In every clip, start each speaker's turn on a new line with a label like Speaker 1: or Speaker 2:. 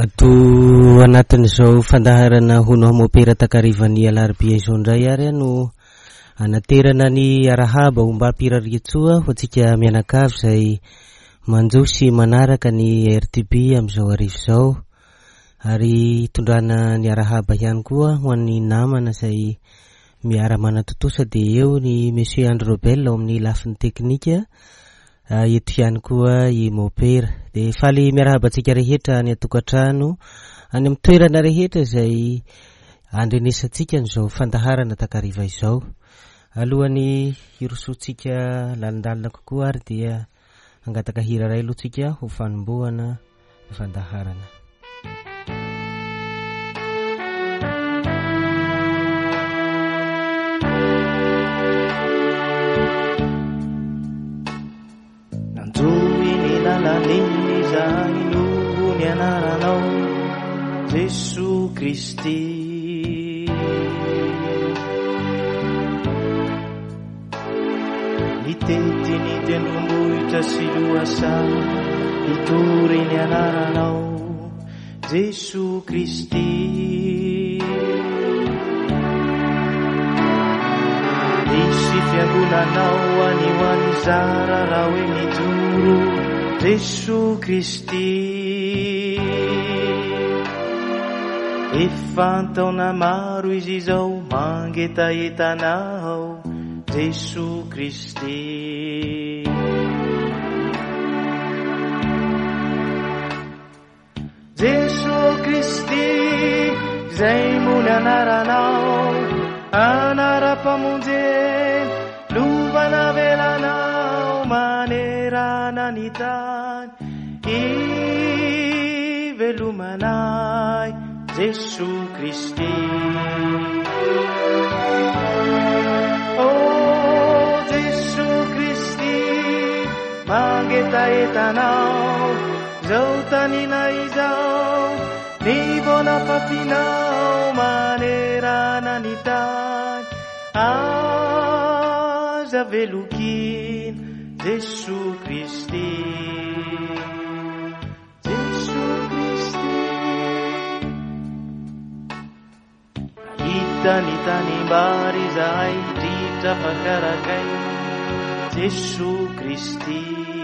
Speaker 1: Ato anatin'izao fandaharana hono hamopera takarivany alarobia izao indray ary no anaterana ny arahaba omba ampiraritsoa ho tsika mianakavy izay manjosy manaraka ny RTB amin'izao arivo izao ary tondrana ny arahaba ihany koa ho an'ny namana izay miara manatotosa dia eo ny Monsieur Andro Robel ao amin'ny lafiny teknika eto ihany koa i mopera dia faly miarahabantsika rehetra ny atokantrano any amin'ny toerana rehetra izay andrenesantsika n'izao fandaharana takariva izao. Alohan'ny hirosoantsika lalindalina kokoa ary dia angataka hira ray aloha tsika ho fanombohana ny fandaharana.
Speaker 2: Nanjoiny lalaniny izany noho ny anaranao Jesosy Kristy. Nitety ny tendrombohitra sy loasa nitory ny anaranao Jesosy Kristy. Nisy fiangonanao any ho an'ny zara raha hoe mijoro Jesosy Kristy. Efa taona maro izy izao mangetaetanao Jesosy Kristy. Jesosy Kristy izay mony anaranao anara-pamonjeny lovana velanao manerana ny tany ivelomanay Jesosy Kristy. Oh Jesosy Kristy mangetaetanao zao tanina izao ny bona papinao manerana ny tany aza velokin Jesosy Kristy. Jesosy Kristy hita ny tanimbary zahay dritra fakarakai Jesosy Kristy.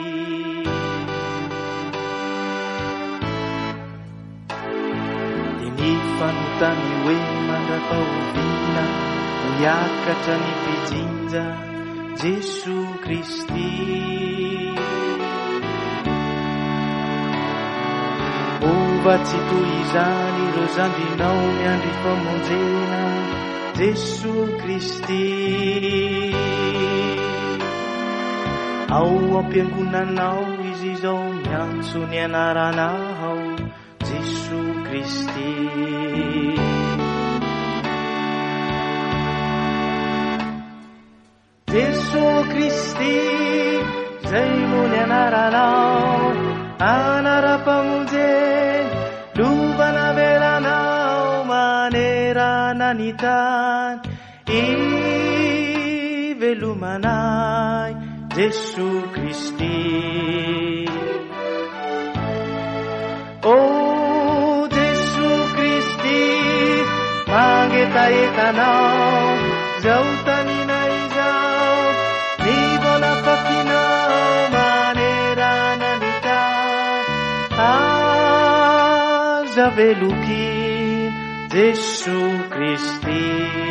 Speaker 2: Fanotany hoe mandrapahovina miakatra ny pijinja Jesosy Kristy. Mova tsy toy izany ireo zandrinao miandry famonjena Jesosy Kristy. Ao ampiangonanao izy izao miantso ny anaranao Jesosy Kristy. Jesosy Kristy zay mony anaranao anara-pamonjeny lovana velanao manerana ny tany ivelomanay Jesosy Kristy. Oh Jesosy Kristy mangetaetanao zao tanina izao ny bona papinao manerana ny tany aza velokin Jesosy Kristy.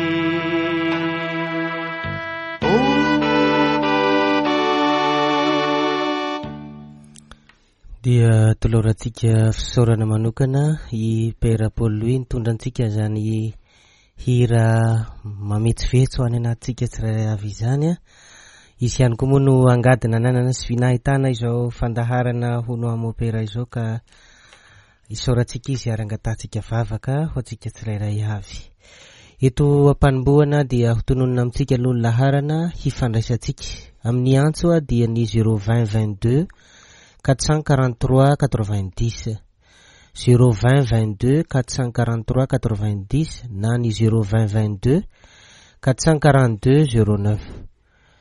Speaker 1: Dia tolorantsika fisaorana manokana i Pera Paul Louis nitondrantsika zany hira mametsivetsy ho any anatintsika tsirairay avy izany izy ihany koa moa no angadina ananana sy vinahitana izao fandaharana hono hamopera izao ka isaorantsika izy ary angatatsika vavaka ho antsika tsirairay avy. Eto ampanombohana dia hotononona amintsika aloha ny laharana hifandraisantsika amin'ny antso dia ny 02022 443 90 02022 443 90 na ny 02022 442 09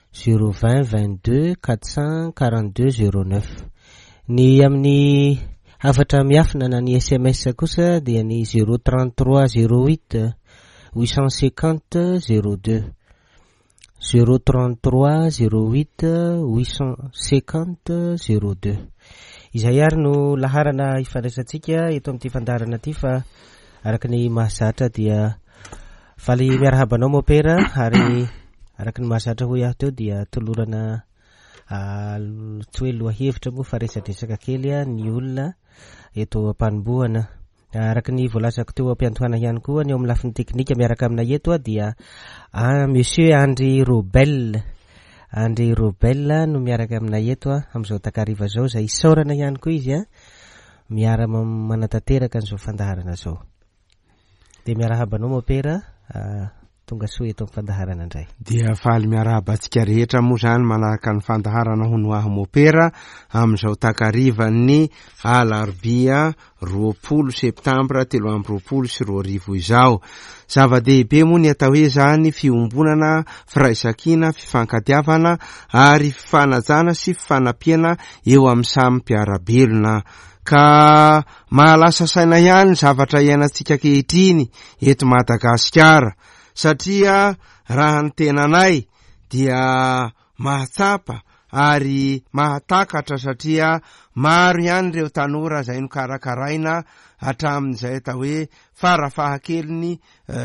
Speaker 1: 02022 442 09. Ny amin'ny afatra miafina na ny SMS kosa dia ny 033 08 850 02 033 08 850 02. Izay ary no laharana ifandraisantsika eto amin'ity fandaharana ity fa araka ny mahazatra dia faly miarahabanao mopera ary araka ny mahazatra ho iaho teo dia tolorana tsy hoe lohahevitra moa fa resadresaka kely ny olona eto ampanombohana. Araka ny voalazako teo ampiantohana ihany koa ny eo amin'ny lafiny teknika miaraka aminay eto dia monsieur André Robel no miaraka aminay eto amin'izao takariva zao izay isaorana ihany koa izy miara manatanteraka an'izao fandaharana zao. Dia miarahabanao mopera tonga soa eto amin'ny fandaharana indray.
Speaker 3: Dia faly miarahabantsika rehetra moa zany manaraka ny fandaharana honoahy mopera amin'izao takarivan'ny alarobia 20 septambra 2024 izao. Zava-dehibe moa ny atao hoe zany fiombonana, firaisankina, fifankatiavana ary fifanajana sy fifanampiana eo amin'ny samy mpiarabelona. Ka mahalasa saina ihany zavatra iainantsika kehitriny eto Madagasikara satria raha ny tenanay dia mahatsapa ary mahatakatra satria maro ihany ireo tanora izay no karakaraina hatramin'izay atao hoe farafahakeliny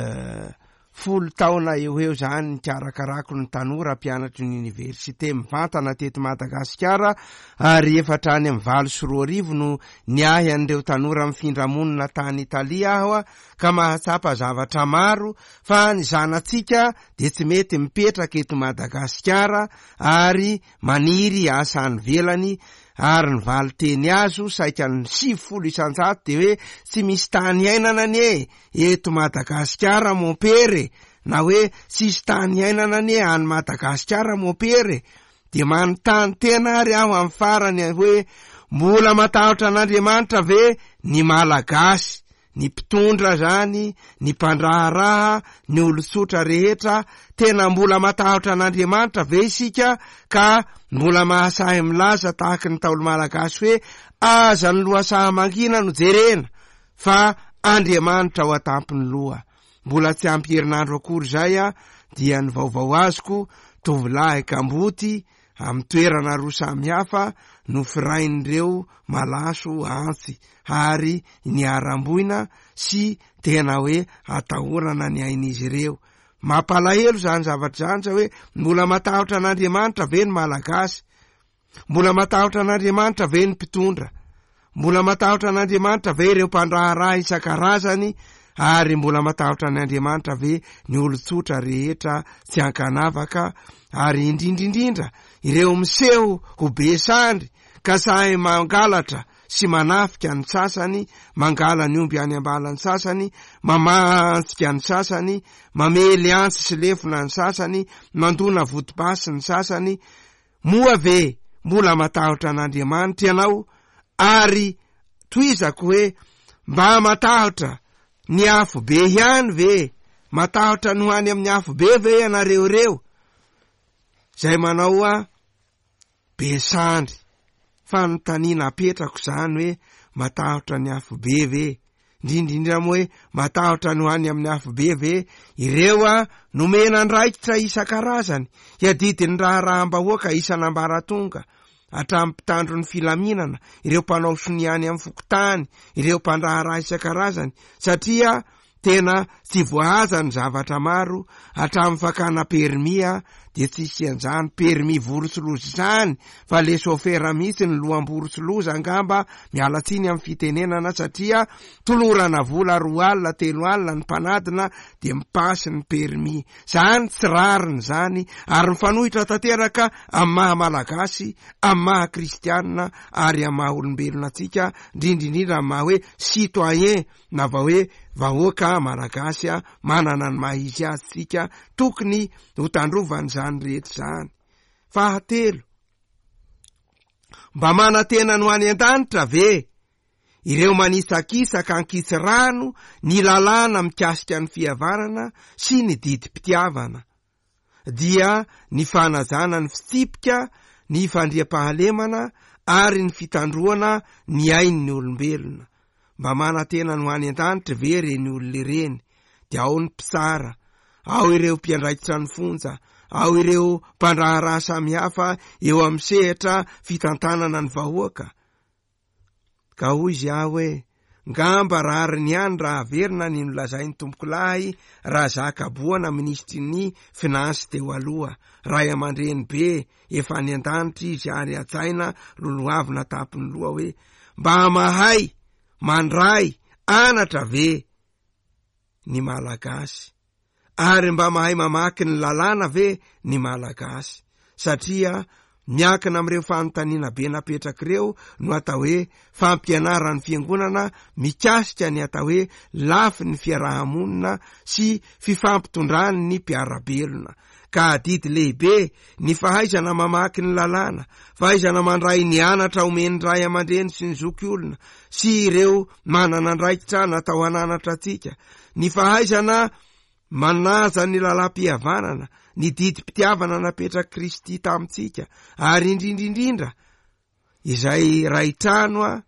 Speaker 3: 10 taona eo zany ny karakarako ny tanora mpianatry ny université mivantana teto Madagasikara ary efatrany amin'ny 24 no niahy an'ireo tanora mifindra-monina tany Italia aho ka mahatsapa zavatra maro fa ny zanatsika dia tsy mety mipetraka eto Madagasikara ary maniry asa any velany ary ny valy teny azo saika ny 70 isanjato dia hoe tsy misy tany iainana nie eto Madagasikara mopere na hoe sisy tany iainana nie any Madagasikara mopere dia manontany tena ary aho amin'ny farany hoe mbola matahotra an'Andriamanitra ve ny malagasy, ny mpitondra zany, ny mpandraharaha, ny olotsotra rehetra tena mbola matahotra an'Andriamanitra ve isika ka mbola mahasahy milaza tahaka ny taolo malagasy hoe aza ny lohasaha mangina no jerena fa Andriamanitra ho atampiny loha. Mbola tsy ampy herinandro akory zay dia ny vaovao azoko tovolahy Kamboty amin'ny toerana roa samihafa no firain'ireo malaso antsy ary ny aramboina sy tena hoe atahorana ny ain'izy ireo. Mampalahelo zany zavatra zany hoe mbola matahotra an'Andriamanitra ve ny malagasy, mbola matahotra an'Andriamanitra ve ny mpitondra, mbola matahotra an'Andriamanitra ve ireo mpandraharaha isan-karazany ary mbola matahotra an'Andriamanitra ve ny olotsotra rehetra tsy ankanavaka ary indrindrindrindra ireo miseho ho besandry ka sahy mangalatra sy manafika ny sasany, mangala ny omby any ambala ny sasany, mamantsika ny sasany, mamely antsy sy lefona ny sasany, mandona votobasy ny sasany. Moa ve mbola matahotra an'Andriamanitra ianao ary toizako hoe mba matahotra ny afo be ihany ve, matahotra ny hoany amin'ny afo be ve ianareo reo zay manao besandry fanontaniana apetrako zany hoe matahotra ny afo be ve, indrindrindra moa hoe matahotra ny hoany amin'ny afo be ve ireo nomena ndraikitra isan-karazany hiadidiny raharaham-bahoaka isan'ambaratonga hatramin'ny mpitandro ny filaminana, ireo mpanao soniany amin'ny fokotany, ireo mpandraharaha isan-karazany satria tena tsy voahaza ny zavatra maro hatramin'ny fakana permia dia tsy isian'izany permi vorosoloza izany fa le sofera mihitsy ny lohamborosoloza angamba mialatsiny amin'ny fitenenana satria tolorana vola 2 alina 3 alina ny mpanadina dia mipasy ny permi zany tsy rariny zany ary mifanohitra tanteraka amin'ny maha malagasy, amin'ny maha kristianina ary amin'ny maha olombelona tsika indrindrindrindra amin'ny maha hoe citoyen na va hoe vahoaka malagasy manana ny maha izy azy tsika tokony ho tandrovany zany rehetra zany. Fahatelo, mba manantena no any an-danitra ve ireo manisakisaka ankitsy rano ny lalàna mikasika ny fihavanana sy ny didim-pitiavana dia ny fanajana ny fitsipika ny fandriam-pahalemana ary ny fitandroana ny ainy ny olombelona. Mba manantena no any an-danitra ve reny olona ireny, dia ao ny mpisara, ao ireo mpiandraikitra ny fonja, ao ireo mpandraharaha samihafa eo amin'ny sehatra fitantanana ny vahoaka. Ka hoy izy aho hoe, ngamba rary ny any raha averina ny nolazain'ny tompoko lahy raha zaka boana ministry ny finansy teo aloha, ray aman-dreny be efa any an-danitra izy ary atsaina loloavina tapony loha hoe, mba mahay mandray anatra ve ny malagasy, ary mba mahay mamaky ny lalàna ve ny malagasy, satria miakina amin'ireo fanontaniana be napetrak'ireo no atao hoe fampianaran'ny fiangonana mikasika ny atao hoe lafy ny fiarahamonina sy fifampitondrany ny mpiarabelona. Ka didy lehibe ny fahaizana mamaky ny lalàna, fahaizana mandray ny anatra omeny ray aman-dreny sy ny zoky olona sy ireo manana ndraikitra natao hananatra atsika, ny fahaizana manaza ny lalam-pihavanana, ny didim-pitiavana napetraky Kristy tamintsika, ary indrindrindrindra izay ray trano a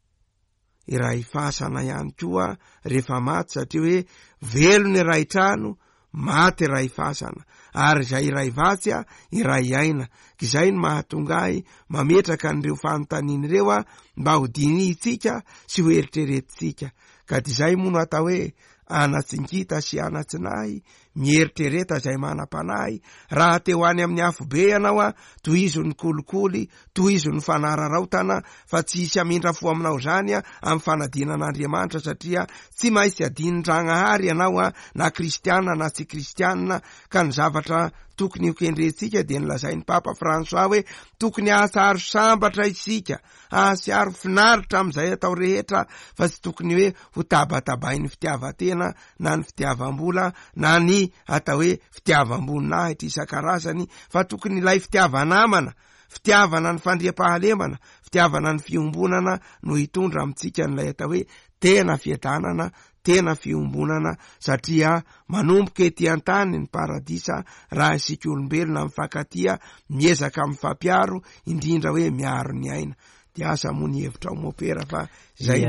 Speaker 3: iray fasana ihany koa rehefa maty, satria hoe velo ny ray trano, maty ray fasana, ary izay ray vatsy a iray aina. Izay ny mahatongahy mametraka an'ireo fanontaniana ireo a mba ho dinitsika sy ho eritreretitsika. Ka dizay moa no atao hoe anatsingita sy anatsinahy, mieritrereta zay manam-panahy, raha teo any amin'ny afobe ianao a tohizo ny kolikoly, tohizo ny fanararaotana, fa tsy hisy amindra fo aminao zany a amin'ny fanadinan'Andriamanitra, satria tsy maintsy adin-drangahary ianao a na kristianina na tsy kristianina. Ka ny zavatra tokony ho kendrentsika dia nylazain'ny Papa François hoe tokony ahasaro sambatra isika, ahasaro finaritra amin'izay atao rehetra, fa tsy tokony hoe ho tabatabainy fitiavatena na ny fitiavam-bola na ny atao hoe fitiavam-boninahitra isan-karazany, fa tokony ilay fitiavanamana, fitiavana ny fandriam-pahalemana, fitiavana ny fiombonana no hitondra amintsika n'ilay atao hoe tena fiadanana, tena fiombonana, satria manomboka ety an-tany ny paradisa raha isika olombelona mifankatia miezaka amin'ny fampiaro, indrindra hoe miaro ny aina. Dia asa moa ny hevitra ao mopera fa zay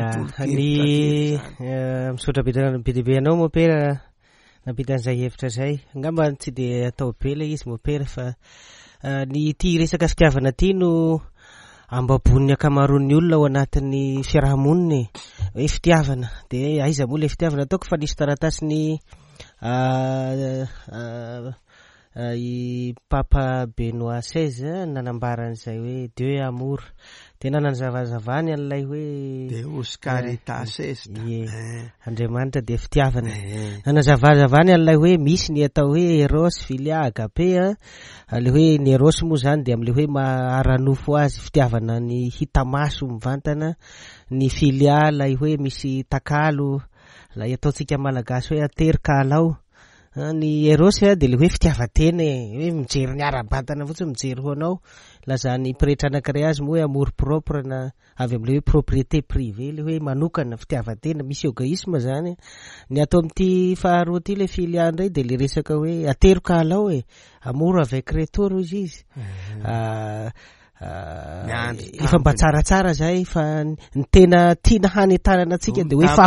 Speaker 1: ny misaotra bebe anao mopera napitan'izay hevitra zay. Ngamba tsy de atao be le izy mopera, fa ny ty resaka fitiavana ty no ambabon'ny akamaroan'ny olona ao anatin'ny fiarahamoniny hoe fitiavana. De aiza moa le fitiavana ataoko, fa nisy taratasy ny i Papa Benoît XVI nanambaran'izay hoe Dieu amour, tena nanazavazavany an'ilay hoe
Speaker 3: Deus caritas est,
Speaker 1: Andriamanitra de fitiavana. Nanazavazavany an'ilay hoe misy ny atao hoe eros filia agape, le hoe ny eros moa zany de am'le hoe maharanofo azy fitiavana ny hitamaso mivantana, ny filia lay hoe misy takalo, lay ataotsika malagasy hoe aterikaalao. Ny eros de le hoe fitiavatena, hoe mijery ny ara-batana fotsiny, mijery ho anao. Lazany pretra anankiray azy moa hoe amour propre, na avy am'le hoe propriété privée, le hoe manokana fitiavatena, misy égoïsme zany. Ny atao amin'ity faharoa ty le filia ndray de le resaka hoe aterikaalao, amour avec retour izy. Efa mba tsaratsara zay, fa ny tena tiana hanentanana atsika de hoe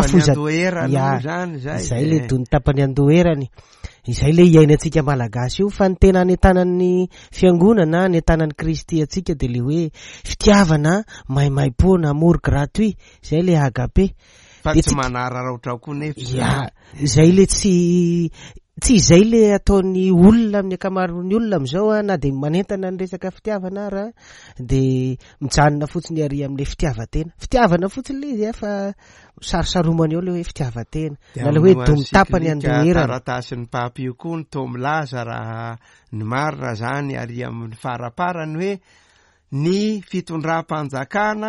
Speaker 1: zay le dony tapany andoherany, izay le iainantsika malagasy io. Fa ny tena hanentanan'ny fiangonana, hanentanan'ny Kristy atsika de le hoe fitiavana maimaim-pona, amour gratuit, zay le agape.
Speaker 3: Fa tsy manararaotra koa nefa
Speaker 1: zay le tsy izay le ataon'ny olona amin'ny akamaroan'ny olona am'izao, na de manentana ny resaka fitiavana ara, de mijanona fotsiny ary am'le fitiavatena. Fitiavana fotsiny le izy fa sarosaromany eo le hoe fitiavatena, na le hoe domy tapany andoherana.
Speaker 3: Taratasin'ny Papa io koa ny tao milaza raha ny marina zany ary amin'ny faraparany hoe ny fitondram-panjakana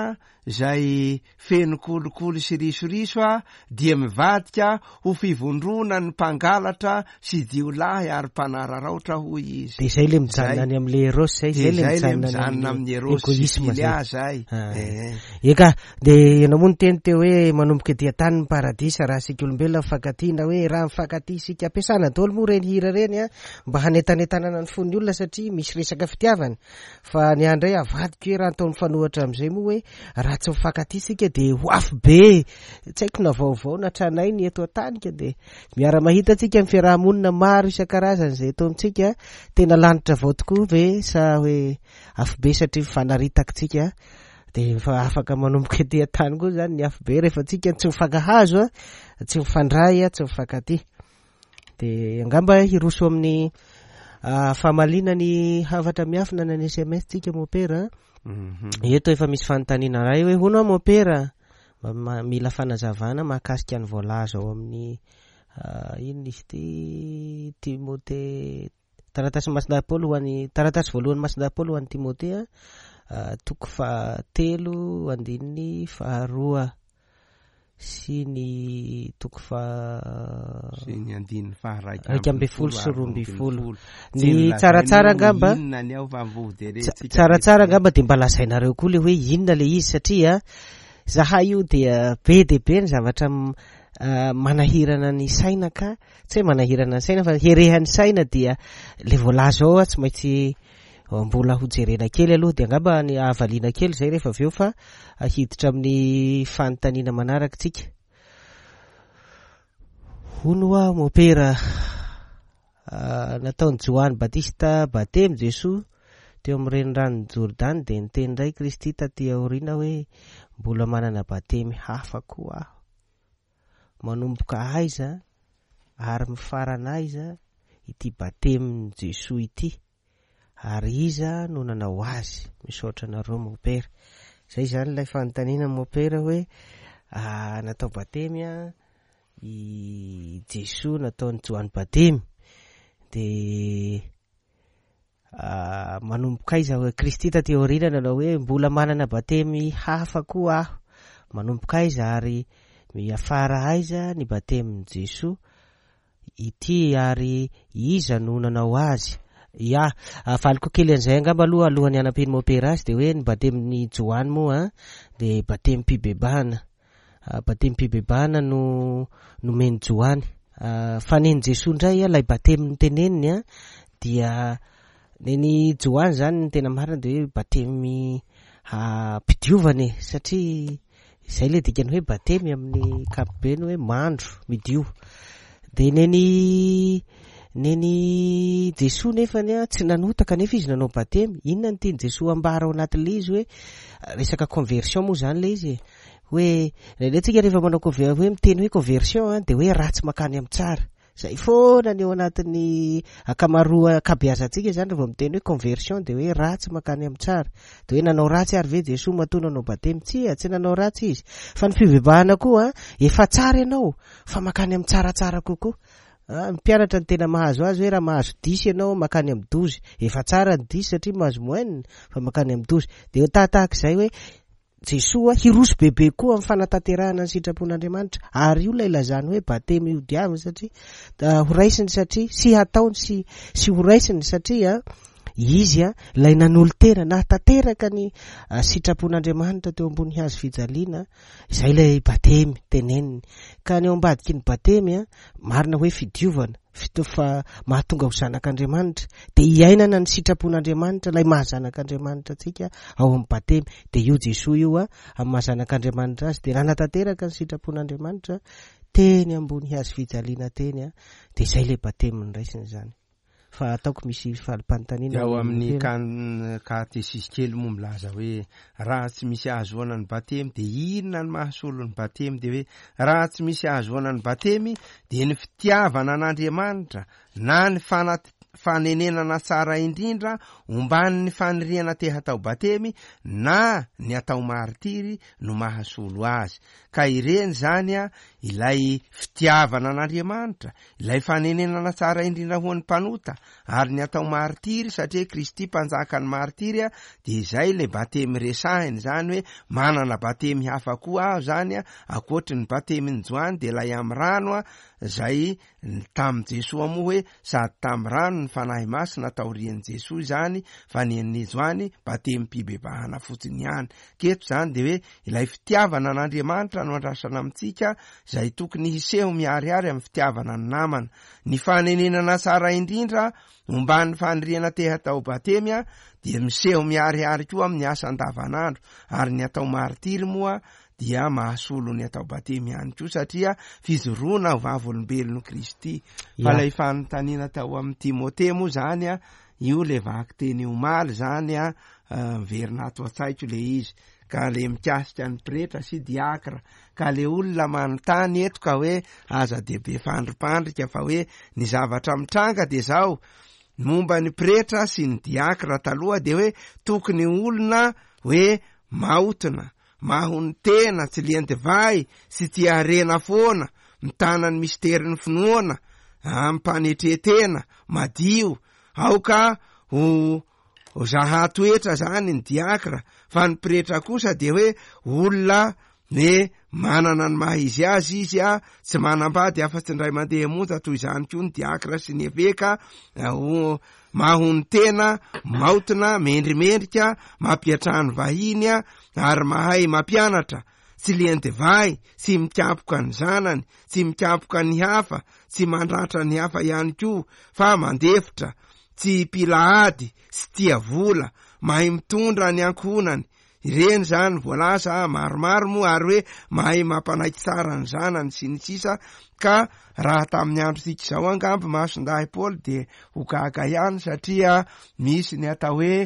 Speaker 3: zay feno kolokolo sy risoriso dia mivadika ho fivondrona ny mpangalatra sy jiolahy ary mpanararaotra hoy izy.
Speaker 1: De zay le mijanona any am'le eros zay le
Speaker 3: mijanona amin'ny erosisy zay.
Speaker 1: Eka de ianao moa ny teny teo hoe manomboka dia tany ny paradisa raha sika olombelona mifankatina hoe raha mifankaty isika ampiasana daholo moa reny hira reny mba hanetanentanana ny fon'ny olona satria misy resaka fitiavana fa ny andray avadika hoe raha ataony fanohatra am'izay moa hoe raha tsy mifankaty isika de ho afo be tsy haiko na vaovao na tranay ny eto an-tanika de miara mahita tsika amin'ny fiarahamonina maro isan-karazany zay eto amintsika tena lanitra avao tokoa ve sa hoe afo be satria mifanaritaka tsika de fa afaka manomboka ety an-tany koa zany ny afo be rehefa tsika tsy mifankahazo tsy mifandray tsy mifankaty de angamba hiroso amin'ny famalina ny havatra miafina na ny SMS tsika mopera eto efa misy fanontaniana ray hoe hono mopera mila fanazavana mahakasika ny voalaza ao amin'ny ino izy ty Timote taratasy Masindapoly ho an'ny taratasy voalohany Masindapoly ho an'ny Timote toko 3 andininy 2 sy ny toko
Speaker 3: sy ny andininy
Speaker 1: 2 sy 12 ny tsaratsara angamba tsaratsara angamba de mba lazainareo koa le hoe inona le izy satria zahay io dia be de be ny zavatra manahirana ny saina ka tsy hoe manahirana ny saina fa herehan'ny saina dia le voalaza ao tsy maintsy mbola hojerena kely aloha de angamba ny avaliana kely zay rehefa aveo fa hiditra amin'ny fanontaniana manaraka tsika. Hono mopera nataony Joany Batista batemy Jesoa teo amin'ny renirano Jordan de niteny ndray Kristy taty aoriana hoe mbola manana batemy hafa koa aho manomboka aiza ary mifarana aiza ity batemy Jesoa ity ary iza no nanao azy misaotra nareo mopera. Zay zany ilay fanontaniana mopera hoe natao batemy i Jesoa nataony Joany batemy de manomboka aiza hoe Kristy taty aoriana nanao hoe mbola manana batemy hafa koa aho manomboka aiza ary miafara aiza ny batemy Jesoa ity ary iza no nanao azy. Ya faliko kely an'izay angamba aloha alohan'ny anampeny mopera azy de hoe ny batemin'ny Joany moa de batemy mpibebahana batemy mpibebahana no nomeny Joany fa neny Jesoa ndray lay batemy noteneniny dia neny Joany zany ny tena marina de hoe batemy mpidiovany satria zay le dikany hoe batemy amin'ny kapobeny hoe mandro midio de neny Jesoa nefany tsy nanotaka nefa izy nanao batemy. Inona ny tiany Jesoa ambara ao anatin'le izy hoe resaka conversion moa zany le izy hoe leletsika rehefa manao hoe miteny hoe conversion de hoe ratsy makany amin'ny tsara zay foana ny eo anatin'ny akamaroa akabeazantsika zany rehefa miteny hoe conversion de hoe ratsy makany amin'ny tsara de hoe nanao ratsy ary ve Jesoa matoa nanao batemy tsy nanao ratsy izy fa ny fivebahana koa efa tsara ianao fa makany amin'ny tsaratsara kokoa. Mpianatra ny tena mahazo azy hoe raha mahazo 10 ianao makany amin'ny 12 efa tsara ny 10 satria mahazo moyenne fa makany amin'ny 12 de tahak'izay hoe Jesoa hiroso bebe koa amin'ny fanatanterahana ny sitrapon'Andriamanitra ary io lay lazany hoe batemy io diavina satria horaisiny satria sy hataony sy horaisiny satria izy lay nanolo tena nahatateraka ny sitrapon'Andriamanitra teo ambony hazo fijaliana izay lay batemy teneniny ka ny ao ambadiky ny batemy marina hoe fidiovana fa mahatonga ho zanak'Andriamanitra de iainana ny sitrapon'Andriamanitra lay mahazanak'Andriamanitra tsika ao amin'ny batemy de io Jesoa io amin'ny mahazanak'Andriamanitra azy de raha natateraka ny sitrapon'Andriamanitra teny ambony hazo fijaliana teny de izay lay batemy niraisiny zany. Fa ataoko misy falim-panontaniana
Speaker 3: ao amin'ny katesisy kely moa milaza hoe raha tsy misy ahazoana ny batemy de inona ny mahasolo ny batemy de hoe raha tsy misy ahazoana ny batemy de ny fitiavana an'Andriamanitra na ny fanenenana tsara indrindra ombany ny faniriana te hatao batemy na ny atao maritiry no mahasolo azy. Ka ireny zany a ilay fitiavana an'Andriamanitra, ilay fanenenana tsara indrindra ho an'ny mpanota ary ny atao maritiry satria Kristy mpanjaka ny maritiry a, de izay le batemy resahiny zany hoe manana batemy hafa koa aho zany a akoatry ny batemy ny Joany de lay amin'ny rano a zay tamin'ny Jesoa moa hoe sady tamin'ny rano ny fanahy masina taorian'i Jesoa zany fa ny Joany batemy mpibebahana fotsiny ihany. Keto zany de hoe ilay fitiavana an'Andriamanitra no andrasana amintsika zay tokony hiseho miariary amin'ny fitiavana ny namana. Ny fanenenana tsara indrindra ombany faniriana te hatao batemy a dia miseho miariary koa amin'ny asa andavanandro, ary ny atao maritiry moa dia mahasolo ny atao batemy ihany koa satria fizoroana ho vavolombelon'ny Kristy. Fa lay fanontaniana tao amin'ny Timote moa zany a, io le vaky teny omaly zany a, verina ato an-tsaiko le izy, ka le mikasika ny pretra sy diakra, ka le olona manontany eto ka hoe aza dehibe fandropandrika fa hoe ny zavatra mitranga de zao momba ny pretra sy ny diakra taloha de hoe tokony olona hoe maotina, mahony tena, tsy lian-divay sy tia harena foana, mitana ny misterin'ny finoana, ampanetretena, madio, aoka ho zahatoetra zany ny diakra. Fa ny pretra kosa de hoe olona ne manana ny maha izy azy izy a, tsy manambady afa-tsy indray mandeha monja toy izany koa ny diakra sy ny eveka, mahony tena, maotina, mendrimendrika, mampiatrany vahiny a, ary mahay mampianatra, tsy lian-divay, tsy mikampoka ny zanany, tsy mikampoka ny hafa, tsy mandratra ny hafa ihany koa, fa mandefitra, tsy pilahady, sy tia vola, mahay mitondra ny ankonany. Ireny zany voalasa maromaro moa, ary hoe mahay mampanaiky tsara ny zanany sy ny sisa. Ka raha tamin'ny andro tsika zao angambo masondahy Paoly de ho gaga ihany satria misy ny atao hoe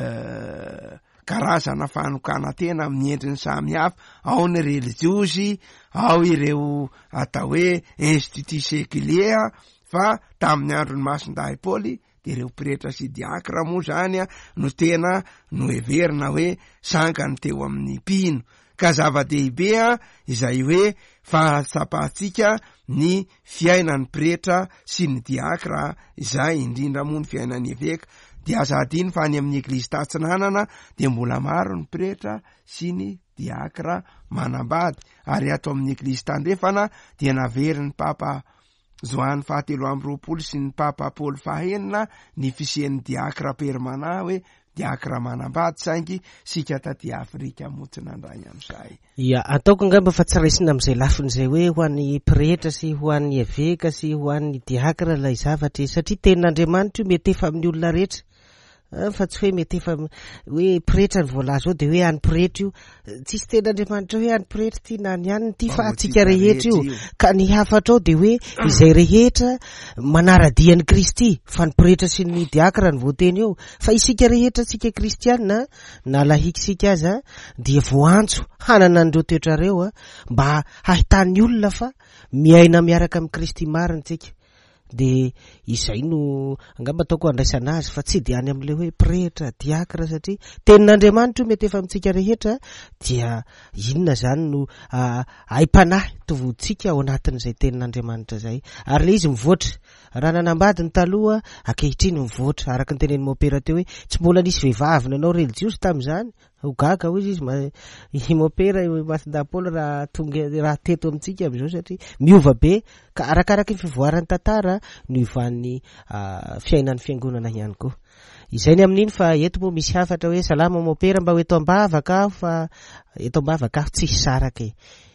Speaker 3: karazana fanokana tena amin'ny endriny samy hafa, ao ny religiosy, ao ireo atao hoe institut séculier. Fa tamin'ny androny masondahy Paoly de ireo pretra sy diakra moa zany a no tena no heverina hoe sangany teo amin'ny mpino. Ka zava-dehibe a izay hoe fahasapahatsika ny fiainan'ny pretra sy ny diakra, izay indrindra moa ny fiainan'ny eveka. De aza adiny fa any amin'ny eglizy tatsinanana de mbola maro ny pretra sy ny diakra manambady, ary ato amin'ny eglizy tandrefana dia naverin'ny Papa Joany 720 sy ny Papa Paoly 9 ny fisian'ny diakra permana hoe diakra manambady, saingy sika taty Afrika motsy nandray am'izay.
Speaker 1: Ya, ataoko ngamba fa tsy raisina am'izay lafiny zay hoe ho an'ny pretra sy ho an'ny eveka sy ho an'ny diakra lay zavatra, satria tenin'Andriamanitra io mety efa amin'ny olona rehetra. Fa tsy hoe mety efa hoe pretra ny voalaza ao de hoe any pretra io, tsisy tenin'Andriamanitra hoe any pretra ty na ny any ty, fa atsika rehetra io. Ka ny hafatra ao de hoe izay rehetra manaradian'ny Kristy, fa ny pretra sy ny diakra ny voateny eo. Fa isika rehetra sika kristiana na lahikisika aza dia voantso hanana an'ireo toetrareo mba hahitan'ny olona fa miaina miaraka amin'ny Kristy marina tsika. De izay no angamba ataoko andraisana azy, fa tsy de any am'le hoe pretra, diakra, satria tenin'Andriamanitra io mety efa amintsika rehetra, dia inona zany no aim-panahy tovoditsika ao anatin'izay tenin'Andriamanitra zay. Ary le izy mivoatra, raha nanambady ny taloha ankehitriny mivoatra, araka ny tenen'ny Mopera teo hoe tsy mbola nisy vehivavy nanao religiosy tamin'izany. Ho gaga ho izy i Mopera Masondahy Paoly raha teto amintsika am'izao, satria miova be, ka arakaraky ny fivoaran'ny tantara no ivan'ny fiainan'ny fiangonana ihany koa. Izay ny amin'iny fa eto moa misy hafatra hoe salama Mopera, mba ho eto ambavaka aho, fa eto ambavaka aho tsisy saraka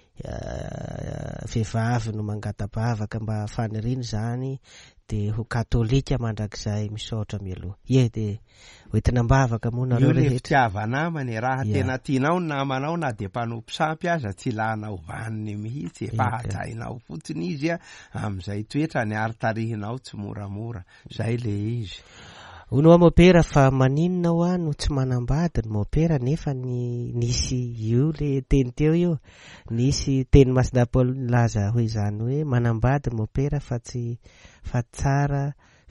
Speaker 1: vehivavy no mangatabavaka mba faniriny zany, de ho katolika mandrakizay misaotra mialoha. De hoentina mbavaka moa nareo rehetra. Io le
Speaker 3: fitiavanamany, raha tena tianao ny namanao na de mpanompo sampy aza tsy ilanao vaniny mihitsy, efa hajainao fotsiny izy am'izay toetra ny ari-tarihinao tsy moramora. Zay le izy.
Speaker 1: Hono a Mopera fa maninona ho no tsy manambady ny Mopera, nefa nisy io le teny teo io, nisy teny Masondahy Paoly laza hoe izany hoe manambady ny Mopera fa tsy tsara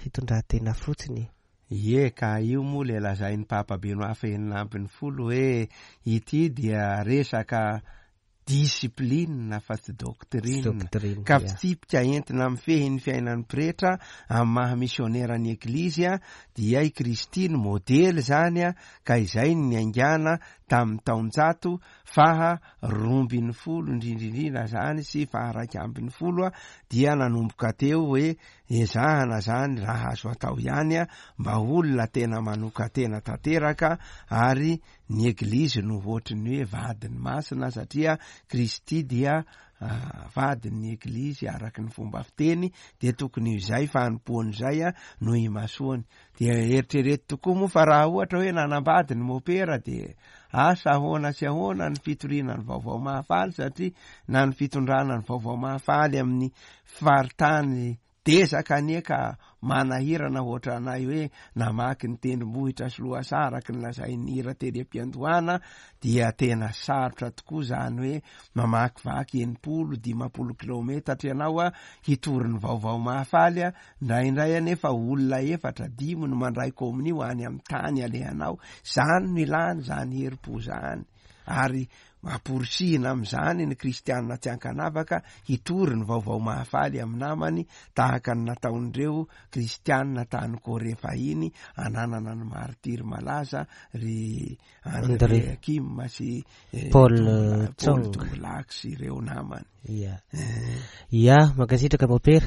Speaker 1: fitondran-tena fotsiny.
Speaker 3: Ie ka io moa le lazain'ny papabe no afenina ampin'ny folo hoe ity dia resaka disiplinina fa tsy doktrina ka fitsipika entina amin'ny fehiny fiainan'ny pretra amin'ny maha misionera ny eklizia dia i Kristy ny modely zany a ka izay ny aingana tamin'ny taonjato faha 12 indrindrindrina zany sy faha 150 dia nanomboka teo hoe ezahana zany raha azo atao ihany a mba olona tena manoka tena tanteraka ary ny eglizy no ohatriny hoe vadiny masina satria Kristy dia vadiny eglizy araky ny fomba fiteny dia tokony izay fanompoan'izay a no imasoany dia eritrereto tokoa moa fa raha ohatra hoe nanambady ny mopera dia asa ahoana sy ahoana ny fitoriana ny vaovao mahafaly satria na ny fitondrana ny vaovao mahafaly amin'ny faritany desaka anie ka manahirana ohatra anay hoe namaky ny tendrombohitra sy loasa araky ny lazain'ny hira tele-piandohana dia tena sarotra tokoa zany hoe mamakivaky 10-20 kilometatra ianao a hitory ny vaovao mahafaly a indraindray anefa olona 4-5 no mandray kominio any amin'ny tany alehanao zany no ilany zany herim-po zany ary maporisihina amin'izany ny kristianina tsy ankanavaka hitory ny vaovao mahafaly amin'ny namany tahaka ny nataon'ireo kristianina tany Kore fahiny ananana ny martiry malaza ry André Kim sy
Speaker 1: Paul
Speaker 3: Dolac sy ireo namany.
Speaker 1: Ia makasitraka mopera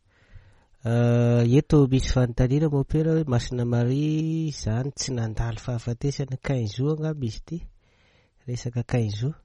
Speaker 1: eto misy fanontaniana mopera hoe Masina Maria zany tsy nandalo fahafatesana 15 jours angamba izy ity resaka 15 jours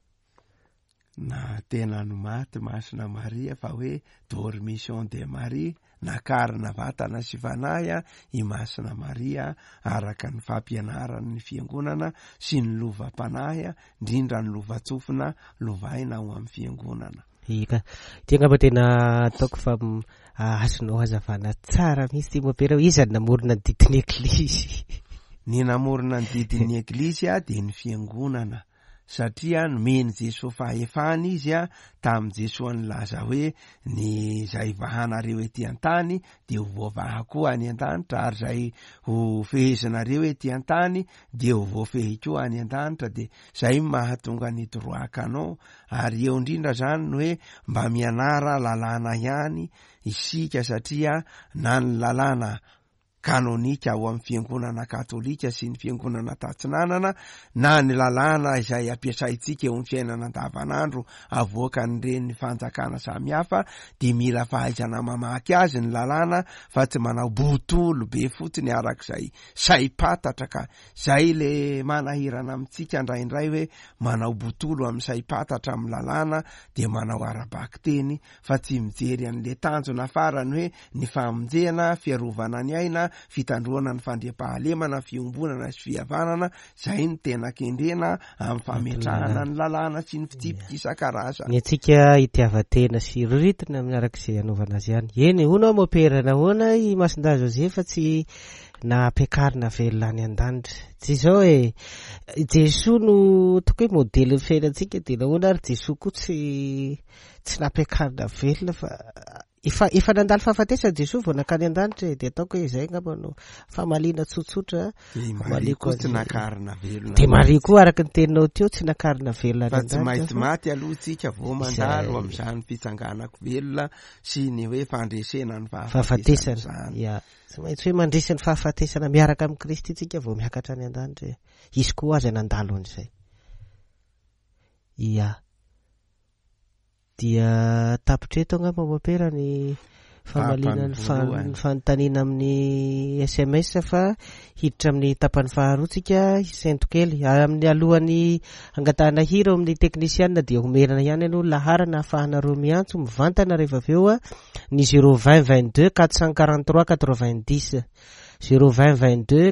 Speaker 3: na tena no maty Masina Maria fa hoe dormition de Marie nakarina vatana sy fanahy i Masina Maria araka ny fampianarany ny fiangonana sy ny lovam-panahy indrindra ny lovatsofina lovaina ao amin'ny fiangonana.
Speaker 1: Ika tiangamba tena ataoko fa azonao hazavana tsara mihitsy ty mopera izy namorona ny didin'ny eglizy.
Speaker 3: Ny namorona ny didin'ny eglizy dia ny fiangonana satria nomeny Jesosy fahefany izy tamin'ny Jesosy nilaza hoe ny zay vahanareo ety an-tany dia ho voavaha koa any an-danitra ary zay ho fehezanareo ety an-tany dia ho voafehy koa any an-danitra dia zay mahatonga ny droit canon ary eo indrindra zany no hoe mba mianara lalàna ihany isika satria na ny lalàna kanonika ao amin'ny fiangonana katolika sy ny fiangonana tatsinanana na ny lalàna izay ampiasaitsika eo amin'ny fiainana andavanandro avoaka n'ireny fanjakana samihafa dia mila fahaizana mamaky azy ny lalàna fa tsy manao botolo be fotsiny arak'izay saipatatra ka zay le manahirana amintsika indraindray hoe manao botolo amin'ny saipatatra amin'ny lalàna dia manao arabaky teny fa tsy mijery an'le tanjona farany hoe ny famonjena fiarovana ny aina fitandroana ny fandriam-pahalemana fiombonana sy fihavanana zay ny tena kendrena amin'ny fametrahana ny lalàna sy ny fitsipika isan-karazany.
Speaker 1: Ny antsika itiavatena sy riritina miarak'izay anaovana azy ihany. Eny hono mopera nahoana i Masinda Joseph tsy nampiakarina velona any an-danitra tsy izao hoe Jesosy no toko hoe modely ny fiainantsika dia nahoana ary Jesosy koa tsy nampiakarina velona fa efa nandalo fahafatesana Jesosy vao nakany an-danitra dia ataoko hoe izay angamba no famaliana tsotsotra
Speaker 3: maliko tsy nakarina velona
Speaker 1: dia Maria koa araka ny teninao teo tsy nakarina velona
Speaker 3: fa tsy maintsy maty aloha tsika vao mandalo amin'izany fitsanganako velona sy ny hoe fandresena ny fahafatesana
Speaker 1: ia tsy maintsy hoe mandresy ny fahafatesana miaraka amin'ny Kristy tsika vao miakatra any an-danitra izy koa azy nandalo an'izay. Ia dia tapitreto angamba mopera ny famalina ny fanontaniana amin'ny SMS fa hiditra amin'ny tapany faharoatsika Saint-Kely amin'ny alohan'ny angatahana hira amin'ny teknisianina dia homerana ihany aloha laharana ahafahanareo miantso mivantana rehefa aveo ny 020 22 443 90 020 22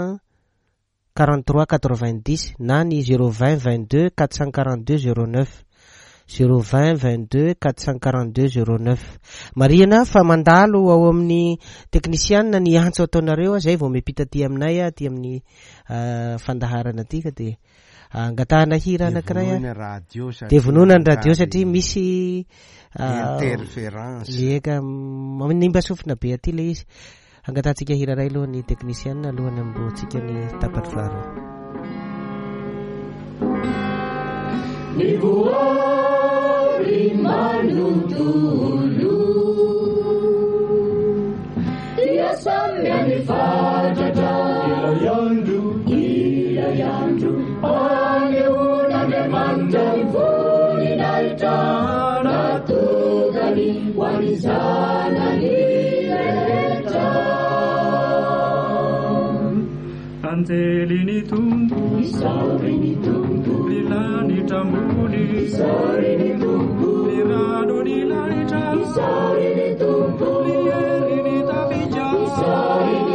Speaker 1: 443 90 na ny 020 22 442 09 020 22 442 09. Mariana fa mandalo ao amin'ny teknisianina ny antso ataonareo zay vao mipita aty aminay aty amin'ny fandaharana aty dia angatahana hira anankiray dia vonoina ny radio satria misy
Speaker 3: interférence
Speaker 1: eka manimba sofina be aty le izy Hangatantsika hiraray aloha ny teknisianina alohany amboantsika ny tapatry fara.
Speaker 4: Ni voary manontolo dia samyany fatratra ila andro aneon'Andriamanitra voninahitra natokany ho any zanany rehetra.
Speaker 5: Anjely tombo
Speaker 4: isauri ny tombo
Speaker 5: vilany trambony
Speaker 4: isauri ny tombo
Speaker 5: virano ny lahitra
Speaker 4: isauri ny tombo
Speaker 5: liery ny tapija
Speaker 4: isauri ny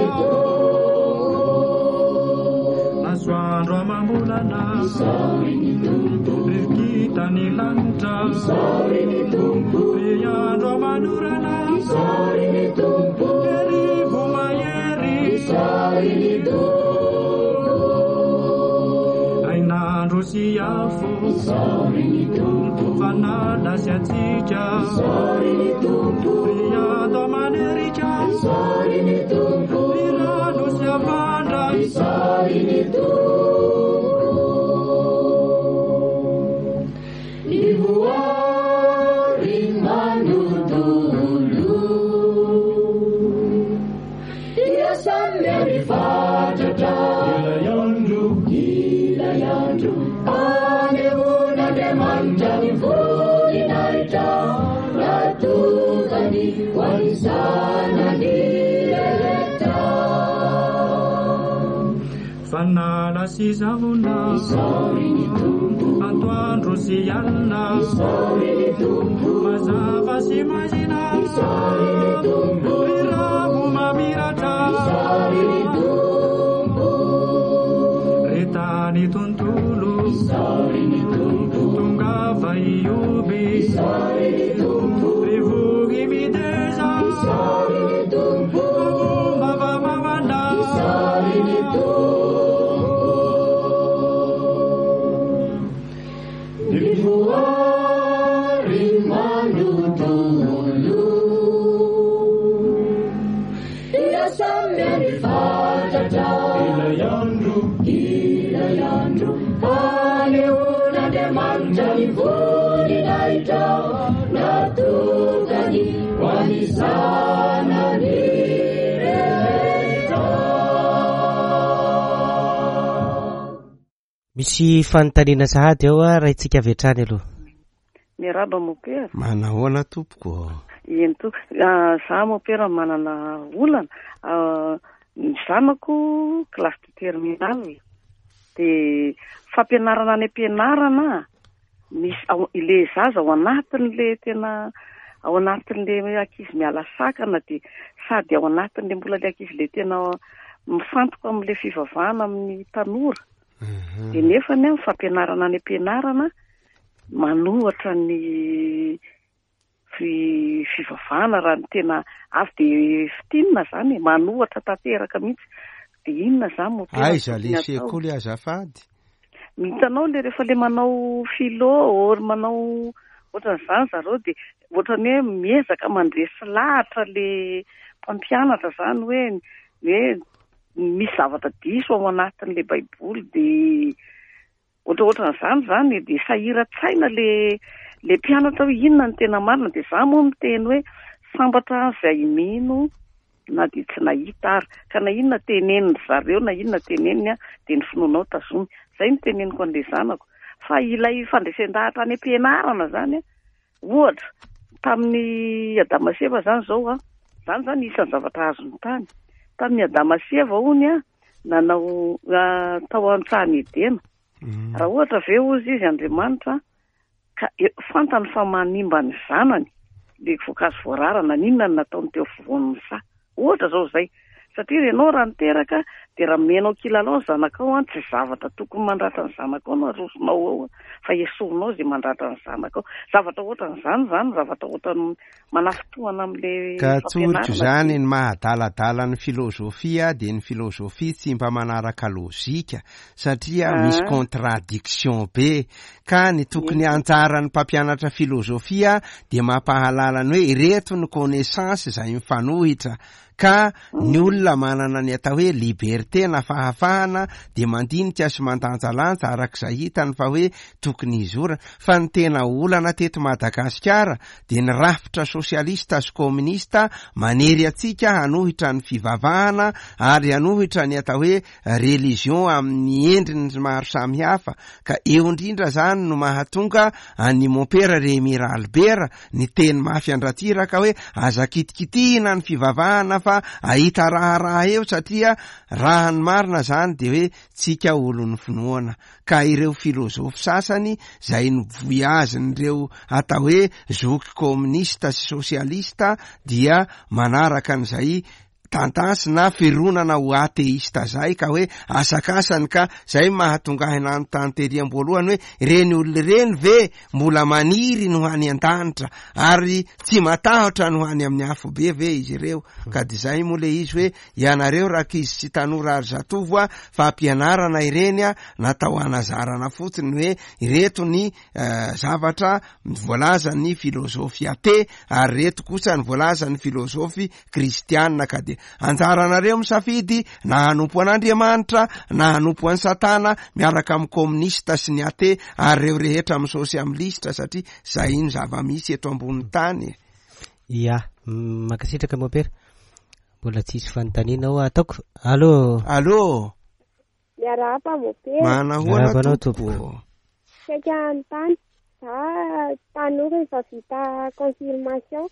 Speaker 4: tombo
Speaker 5: masoandro amambolana
Speaker 4: isauri ny tombo
Speaker 5: rikita ny lanitra
Speaker 4: isauri ny tombo
Speaker 5: riandro amanorana
Speaker 4: isauri ny tombo
Speaker 5: erivo mahery
Speaker 4: isauri ny tombo
Speaker 5: ainandro sy afo
Speaker 4: isauri ny tombo
Speaker 5: fanala sy atsika
Speaker 4: isauri ny tombo
Speaker 5: riando amanerika
Speaker 4: isauri ny tombo
Speaker 5: rirano sy avandra
Speaker 4: isauri ny tombo ny voary manontolo dia samyany fatratra ila andro aneon'Andriamanitra ny voninahitra natokany ho any zanany rehetra.
Speaker 5: fanala sy zavona
Speaker 4: isauri ny tombo
Speaker 5: atoandro sy alina
Speaker 4: isauri ny tombo
Speaker 5: mazava sy mazina
Speaker 4: isauri ny tombo
Speaker 5: riravo mamiratra
Speaker 4: isauri ny tombo
Speaker 5: retany tontolo
Speaker 4: isauri ny tombo
Speaker 5: tongava ioby
Speaker 4: isauri ny tombo
Speaker 5: rivogy mideza
Speaker 4: isauri ny tombo
Speaker 5: avomba vamavanda
Speaker 4: isauri ny tombo ny voary manontolo dia samyany fatratra ila andro aneon'Andriamanitra ny voninahitra natokany ho any zanany rehetra.
Speaker 1: Misy fanontaniana sahady ao raha itsika avy hatrany aloha.
Speaker 6: Miaraba mopera.
Speaker 3: Manahoana tompoko?
Speaker 6: Eny to, za mopera manana olana. Ny zanako classe de terminale. De fampianarana any ampianarana. Misy ile zaza ao anatin'le tena ao anatin'le ankizy miala sakana de sady ao anatin'le mbola le ankizy le tena mifantoka amin'le fivavahana amin'ny tanora. De nefa ny fampianarana any ampianarana manohatra ny fivavahana raha ny tena avy de fitinina zany manohatra tanteraka mihitsy de inona zany mopera.
Speaker 3: Aiza le sekoly azafady?
Speaker 6: Mitanao le rehefa le manao philo or manao ohatran'izany zareo de ohatrany hoe miezaka mandresy lahatra le mpampianatra zany hoe misy zavatra diso ao anatin'le baiboly de ohatran'izany zany de sahira-tsaina le mpianatra hoe inona ny tena marina de za moa miteny hoe sambatra izay mino na de tsy nahita ary ka na inona teneniny zareo na inona teneniny de ny finoanao tazomy. Zay ny teneniko an'le zanako fa ilay fandresen-dahatra any ampianarana zany ohatra tamin'ny Adama sy Eva zany zao zany isan'ny zavatra azony tany. Tamin'ny Adama sy Eva ony nanao tao an-tsahany Edena. Raha ohatra ve ozy izy Andriamanitra ka fantany fa manimba ny zanany le voankazo voararana ninona ny nataony teo afovoan'ny sa. Ohatra zao zay satria ianao raha niteraka de raha menao kilalao zanakao tsy zavatra tokony mandratra ny zanakao no arosonao ao fa esorinao zay mandratra ny zanakao. Zavatra ohatran'izany zany zavatra ohatran'ny manafitohana amin'le
Speaker 3: ka tsoriko zany ny mahadaladala ny filozofia de ny filozofia tsy mba manaraka lozika satria misy contradiction be ka ny tokony antsarany mpampianatra filozofia de mampahalalany hoe ireto ny connaissance zay mifanohitra ka ny olona manana ny atao hoe liberté na fahafahana de mandinika sy mandanjalanja arak'izay hitany fa hoe tokony izora fa ny tena olana teto Madagasikara de ny rafitra sosialista sy komunista manery atsika hanohitra ny fivavahana ary hanohitra ny atao hoe religion amin'ny endriny maro samihafa ka eo indrindra zany no mahatonga any Mompera Remira Albert ny teny mafy andratiraka hoe aza kitikitihina ny fivavahana fa ahita raha eo satria raha ny marina zany de hoe tsika olony finoana ka ireo filozofy sasany zay nivoy azy nireo atao hoe zoky komunista sy sosialista dia manaraka an'izay tantasy na fironana ho ateista zay ka hoe asakasany ka zay mahatonga hina ny tanteriam-boalohany hoe reny olona reny ve mbola maniry no any an-danitra ary tsy matahotra no any amin'ny afo be ve izy ireo ka de zay moa le izy hoe ianareo rakizy sy tanora ary zatovo a fa ampianarana ireny a natao anazarana fotsiny hoe ireto ny zavatra voalaza ny filozofia ate ary reto kosa ny voalaza ny filozofy kristianina ka de anjaranareo misafidy na hanompo an'Andriamanitra na hanompo an'ny Satana miaraka amin'ny komunista sy ny ate ary reo rehetra amin'ny sosialista satria zay iny zava-misy eto ambonin'ny tany.
Speaker 1: Ya, makasitraka Mompera. Mbola tsisy fanontaniana ao ataoko. Allo.
Speaker 7: Miarahaba Mompera.
Speaker 3: Manahoana tompo?
Speaker 7: Saika anontany za tanora efa vita confirmation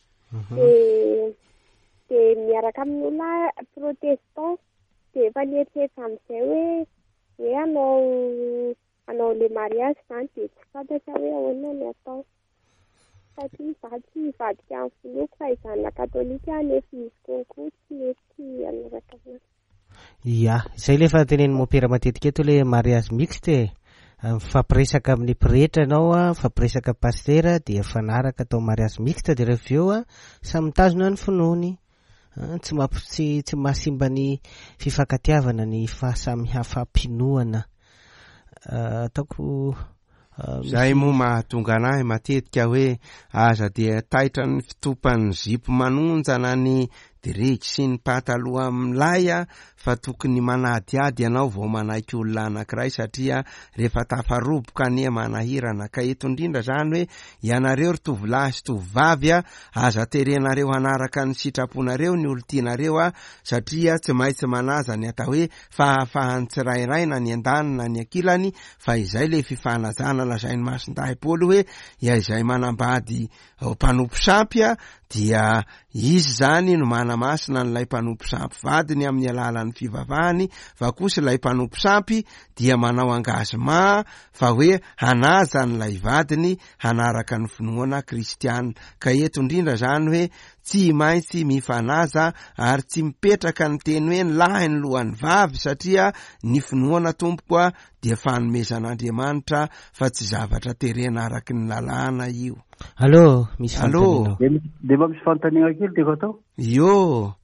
Speaker 7: de miaraka amin'ny olona protestant de efa nieritreritry amin'izay hoe anao le mariage zany de tsy fantatra hoe ahoana ny atao satria za tsy hivadika amin'ny filoko fa izanona katolika nefa izy konko tsy mety anaraka anazy.
Speaker 1: Ya, izay le fantenen'ny Mompera matetika eto le mariage mixte mifampiresaka amin'ny pretra anao a mifampiresaka pastera de fanaraka atao mariage mixte de rehefa eo a samy mitazona ny finoany. Tsy mahasimba ny fifankatiavana ny fahasamihafa pinoana ataoko
Speaker 3: zay moa mahatonga anahy matetika hoe aza de taitra ny fitopany zipo manonjana ny diriky sy ny pataloha milay fa tokony manadiady ianao vao manaiky olona anankiray satria rehefa tafaroboka anie manahirana ka eto indrindra zany hoe ianareo ry tovolahy sy tovovavy aza terenareo hanaraka ny sitraponareo ny olontianareo satria tsy maintsy manaza ny atao hoe fahafahan'ny tsirairay na ny andanina ny ankilany fa izay le fifanajana lazainy mason-dahy-polo hoe izay manambady mpanompo sampy dia izy zany no manamasina n'ilay mpanompo sampy vadiny amin'ny alalan'ny fivavahany fa kosa ilay mpanompo sampy dia manao engagement fa hoe hanaza n'ilay vadiny hanaraka ny finoana kristianina ka eto indrindra zany hoe tsy maintsy mifanaza ary tsy mipetraka ny teny hoe ny lahy ny lohan'ny vavy satria ny finoana tompoka dia fanomezan'Andriamanitra fa tsy zavatra terena araky ny lalàna io.
Speaker 1: Allo, misy fanontaniana.
Speaker 8: De mba misy fanontaniana kely teko atao?
Speaker 3: Io.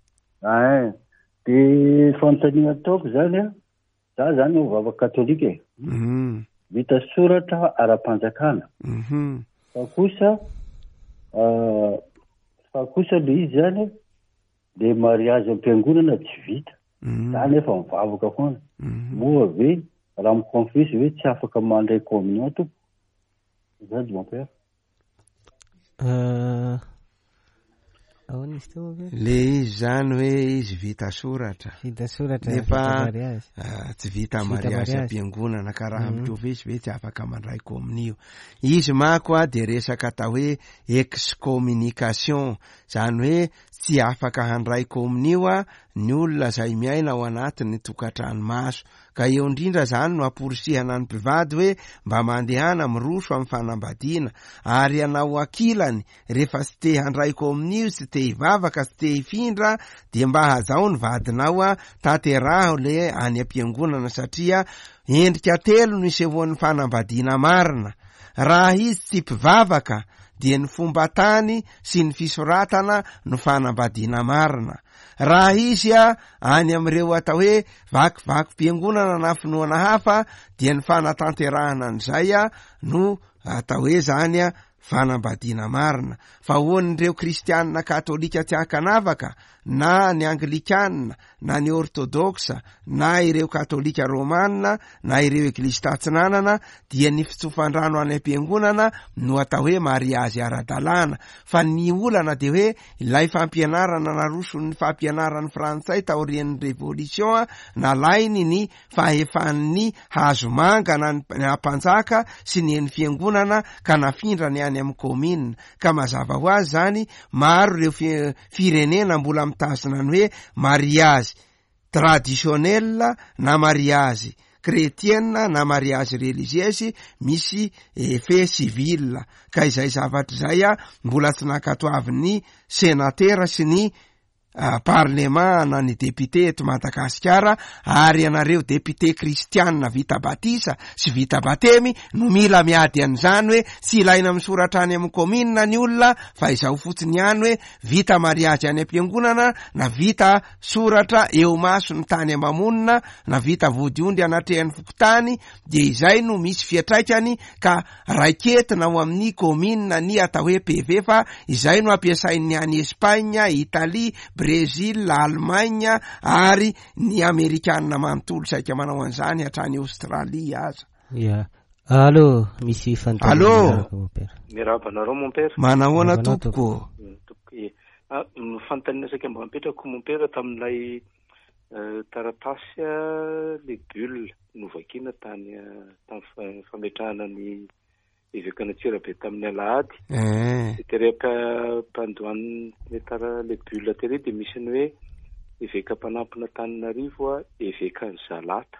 Speaker 8: De fanontaniana ataoko zany za zany ho vava katolika vita soratra ara-panjakana. Fa kosa le izy zany de mariage am-piangonana tsy vita zany efa mivavaka foana moa ve raha miconfesy hoe tsy afaka mandray communion tompo zany mon père.
Speaker 3: Le izy zany hoe izy vita soratra nefa tsy vita mariage am-piangonana ka raha miconfesy ve tsy afaka mandray communion izy mako de resaka atao hoe excommunication zany hoe tsy afaka handray communion ny olona zay miaina ao anatin'ny tokantrano maso ka eo indrindra zany no aporisihana ny mpivady hoe mba mandehana miroso amin'ny fanambadiana ary anao akilany rehefa tsy te handray communion tsy te hivavaka tsy te hifindra de mba hazao ny vadinao tanteraho le any am-piangonana satria endrika telo no isehoan'ny fanambadiana marina raha izy tsy mpivavaka dia ny fomba tany sy ny fisoratana no fanambadiana marina raha izy any amin'ireo atao hoe vakivaky mpiangonana na finoana hafa dia ny fanatanterahana an'izay no atao hoe zany vanambadiana marina fa hoan'ireo kristianina katolika tiakanavaka na ny anglikanina na ny ortodoksa na ireo katolika romanina na ireo eglizy tatsinanana dia ny fitsofandrano any am-piangonana no atao hoe mariazy ara-dalàna fa ny olana de hoe ilay fampianarana naroson'ny fampianaran'ny frantsay taorian'ny revolution nalainy ny fahefan'ny hazomanga na ampanjaka sy ny en'ny fiangonana ka nafindrany any amin'ny komina ka mazava ho azy zany maro ireo firenena mbola mitazona ny hoe mariazy traditionnel na mariazy chrétienne na mariazy religieuse misy effet civil ka izay zavatra zay mbola tsy nakatoavin'ny sénateur sy ny parlement na ny député eto Madagasikara ary anareo député kristianina vita batisa sy vita batemy no mila miady an'izany hoe tsy ilaina misoratra any amin'ny komina ny olona fa izao fotsiny ihany hoe vita mariazy any am-piangonana na vita soratra eo maso ny tany amamonina na vita vodiondry anatrehan'ny fokotany de izay no misy fiatraikany ka raiketina ao amin'ny komina ny atao hoe PV fa izay no ampiasain'ny any Espagne, Italie, Brésil, Allemagne ary ny Amerikanina manontolo saika manao an'izany hatrany Australie aza.
Speaker 1: Yeah. Allô, misy fantany.
Speaker 3: Allô.
Speaker 9: Mirabanareo mon père.
Speaker 3: Manahoana tompoko?
Speaker 9: Fantany saika mba mipetrako mon père tamin'ilay taratasy le bulle novakina tany fametrahana ny ivekana Tsirabe tamin'ny alahady. Tereka pandoany le bulle tery de misy ny hoe iveka mpanampina Tananarivo iveka ny Zalata.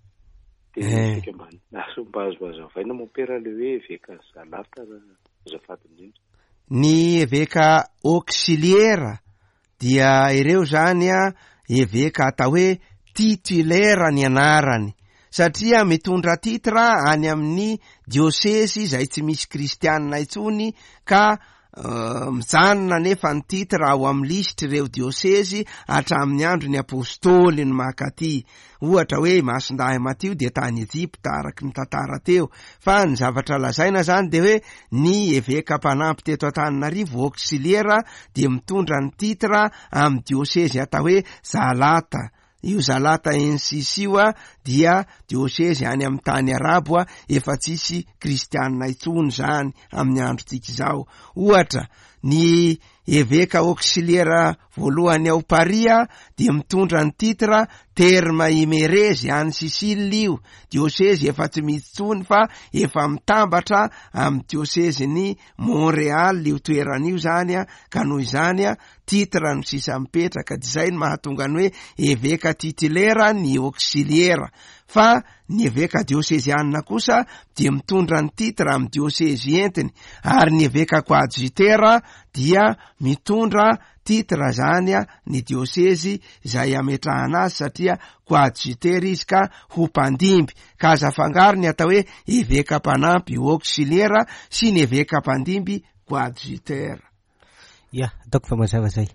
Speaker 9: De sika mba mba azavaina mon père le hoe iveka ny Zalata azafady indrindra.
Speaker 3: Ny eveka auxiliaire dia ireo zany eveka atao hoe titulaire ny anarany satria mitondra titra any amin'ny diocese izay tsy misy kristianina intsony ka mijanona nefa ny titra ao amin'ny lisitra ireo diocese hatramin'ny andro ny apôstôly ny makaty ohatra hoe Masindahy Matio de tany Egypta araky ny tantara teo fa ny zavatra lazaina zany de hoe ny eveka mpanampy teto Antananarivo auxiliaire de mitondra ny titra amin'ny diocese atao hoe Zalata. Io Zalata NCC io dia diocese any amin'ny tany arabo efa tsisy kristianina intsony zany amin'ny androtsika izao. Ohatra ny eveka auxiliaire voalohany ao Paris de mitondra ny titra terme imerezy any Sicile io diocese efa tsy misy tsony fa efa mitambatra amin'ny diocese ny Montréal io toeran'io zany ka noho izany titra no sisa mipetraka izay no mahatonga ny hoe eveka titulaire ny auxiliaire fa ny eveka diocésianina kosa dia mitondra ny titra amin'ny diocese entiny ary ny eveka coadjuteur dia mitondra titra zany ny diocese izay ametrahana azy satria coadjuteur izy ka ho mpandimby ka aza fangarony atao hoe eveka mpanampy auxiliaire sy ny eveka mpandimby coadjuteur.
Speaker 1: Ya, ataoko fa mazava zay.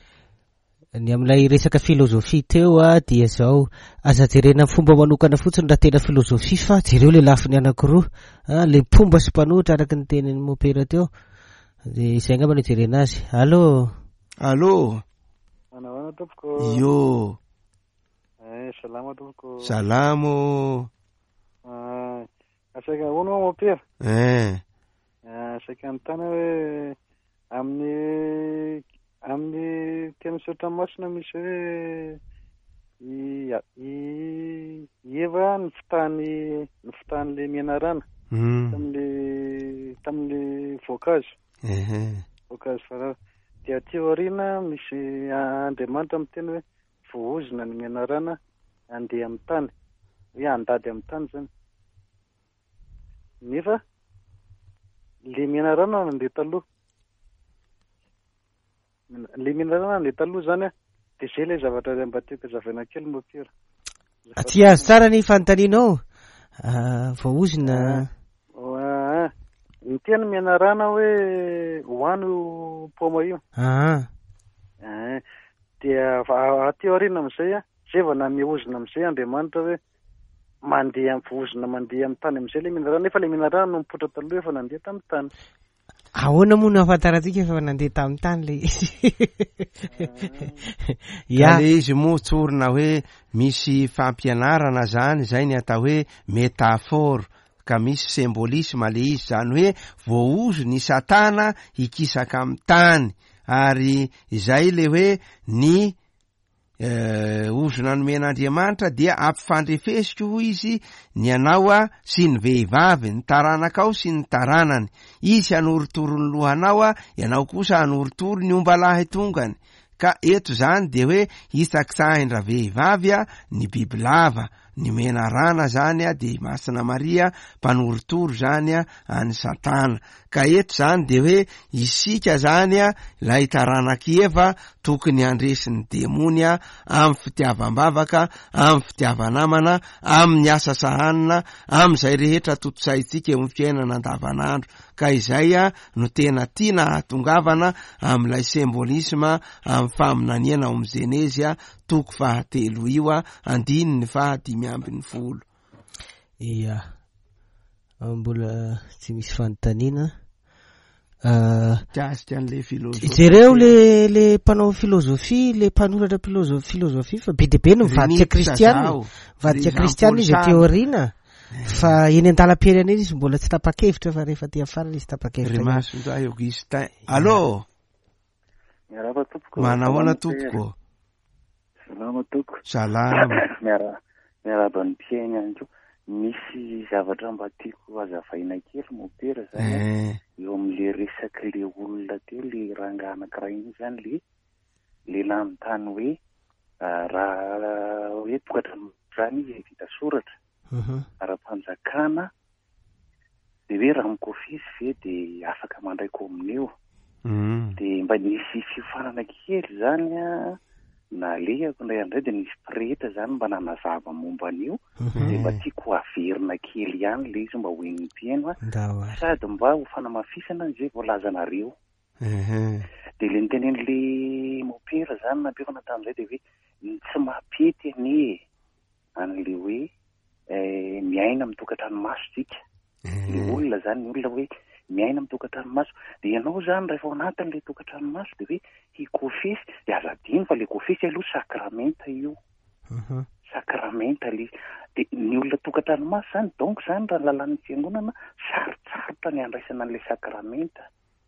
Speaker 1: Ny amilay resaka filozofia teo dia zao aza jerena fomba manokana fotsiny raha tena filozofia fa jereo le lafiny anankiroa le mpomba sy mpanohitra araky ny tenin'ny mopera teo de izay ngamba ny jerena azy. Allô.
Speaker 3: Allô.
Speaker 10: Manahoana tompoko?
Speaker 3: Yo.
Speaker 10: Salama tompoko.
Speaker 3: Salamo.
Speaker 10: Asaika ahoana mopera? Asaika antana hoe amin'ny teny Sotra Masina misy hoe ieva ny fitahan'le mianarana tamin'le voankazo farao dia aty aoriana misy Andriamanitra miteny hoe vohozina ny mianarana andeha amin'ny tany hoe andady amin'ny tany zany nefa le mianarana nandeha taloha le mianarana nandeha taloha zany de zay le zavatra mba tiako zavaina kely mopira
Speaker 1: aty azy tsara ny fanontanianao vohozina
Speaker 10: ny tena mianarana hoe hoano poma io dia aty aoriana amizay zay vao namehozina amizay Andriamanitra hoe mandeha vohozina mandeha amin'ny tany amizay le mianarana nefa le mianarana no mipotra taloha efa nandeha tamin'ny tany.
Speaker 1: ahoana moa no ahafantarantsika fa nandeha tamin'ny tany le
Speaker 3: le izy moa tsorina hoe misy fampianarana zany zay ny atao hoe métaphore ka misy symbolisme le izy zany hoe voaozo ny satana hikisaka amin'ny tany ary izay le hoe ny ozona nomen'Andriamanitra dia ampifandrefesika ho izy ny anao sy ny vehivavy ny taranakao sy ny taranany izy hanorotoro ny lohanao ianao kosa hanorotoro ny ombalahy tongany ka eto zany de hoe isaksahendra vehivavy ny bibilava ny menarana zany de Masina Maria mpanorotoro zany any Satana ka eto zany de hoe isika zany lay taranaki Eva tokony andresin'ny demony amin'ny fitiavam-bavaka amin'ny fitiavanamana amin'ny asa sahanina amin'izay rehetra totosaitsika eo amin'ny fiainana andavanandro ka izay no tena tiana hatongavana amin'ilay symbolisme amin'ny faminaniana ao amin'ny Genèse toko 13 io andininy 5:10.
Speaker 1: Ia mbola tsy misy fanontaniana
Speaker 3: tian'le filozofia
Speaker 1: jereo le mpanao filozofia le mpanoratra filozofia fa be de be no mivadika kristianina izy teoriana fa eny an-dalam-pirenena izy mbola tsy tapa-kevitra fa rehefa tia farana izy tapa-kevitra
Speaker 3: Rimasonza Augustin allo manahoana tompoko
Speaker 11: salama toko
Speaker 3: salama
Speaker 11: miaraba ny mpiaina andro misy zavatra mba tiako azavaina kely mopera zany eo amin'le resaky le olona teo le ranga anankiray iny zany le lanontany hoe raha hoe tokatra zany izy vita soratra ara-panjakana de hoe raha mikofisy ve de afaka mandray komineo de mba nisy fifanana kely zany nalehako ndray andray de nisy preta zany mba nanazava momba an'io de mba tiako averina kely ihany le izy mba hoen'ny mpiaino sady mba ho fanamafisana zay voalazanareo de le nitenen'le mopera zany nampiafana tamin'izay de hoe tsy mapety ane an'le hoe miaina amin'ny tokantranomaso tsika le olona zany ny olona hoe miaina amin'ny tokantranomaso de ianao zany rehefa ao anatin'le tokantranomaso de hoe hikofesy de azadiny fa le kofesy aloha sakramenta io sakramenta le de ny olona tokantranomaso zany donc zany raha lalan'ny fiangonana sarotsarotra ny andraisana an'le sakramenta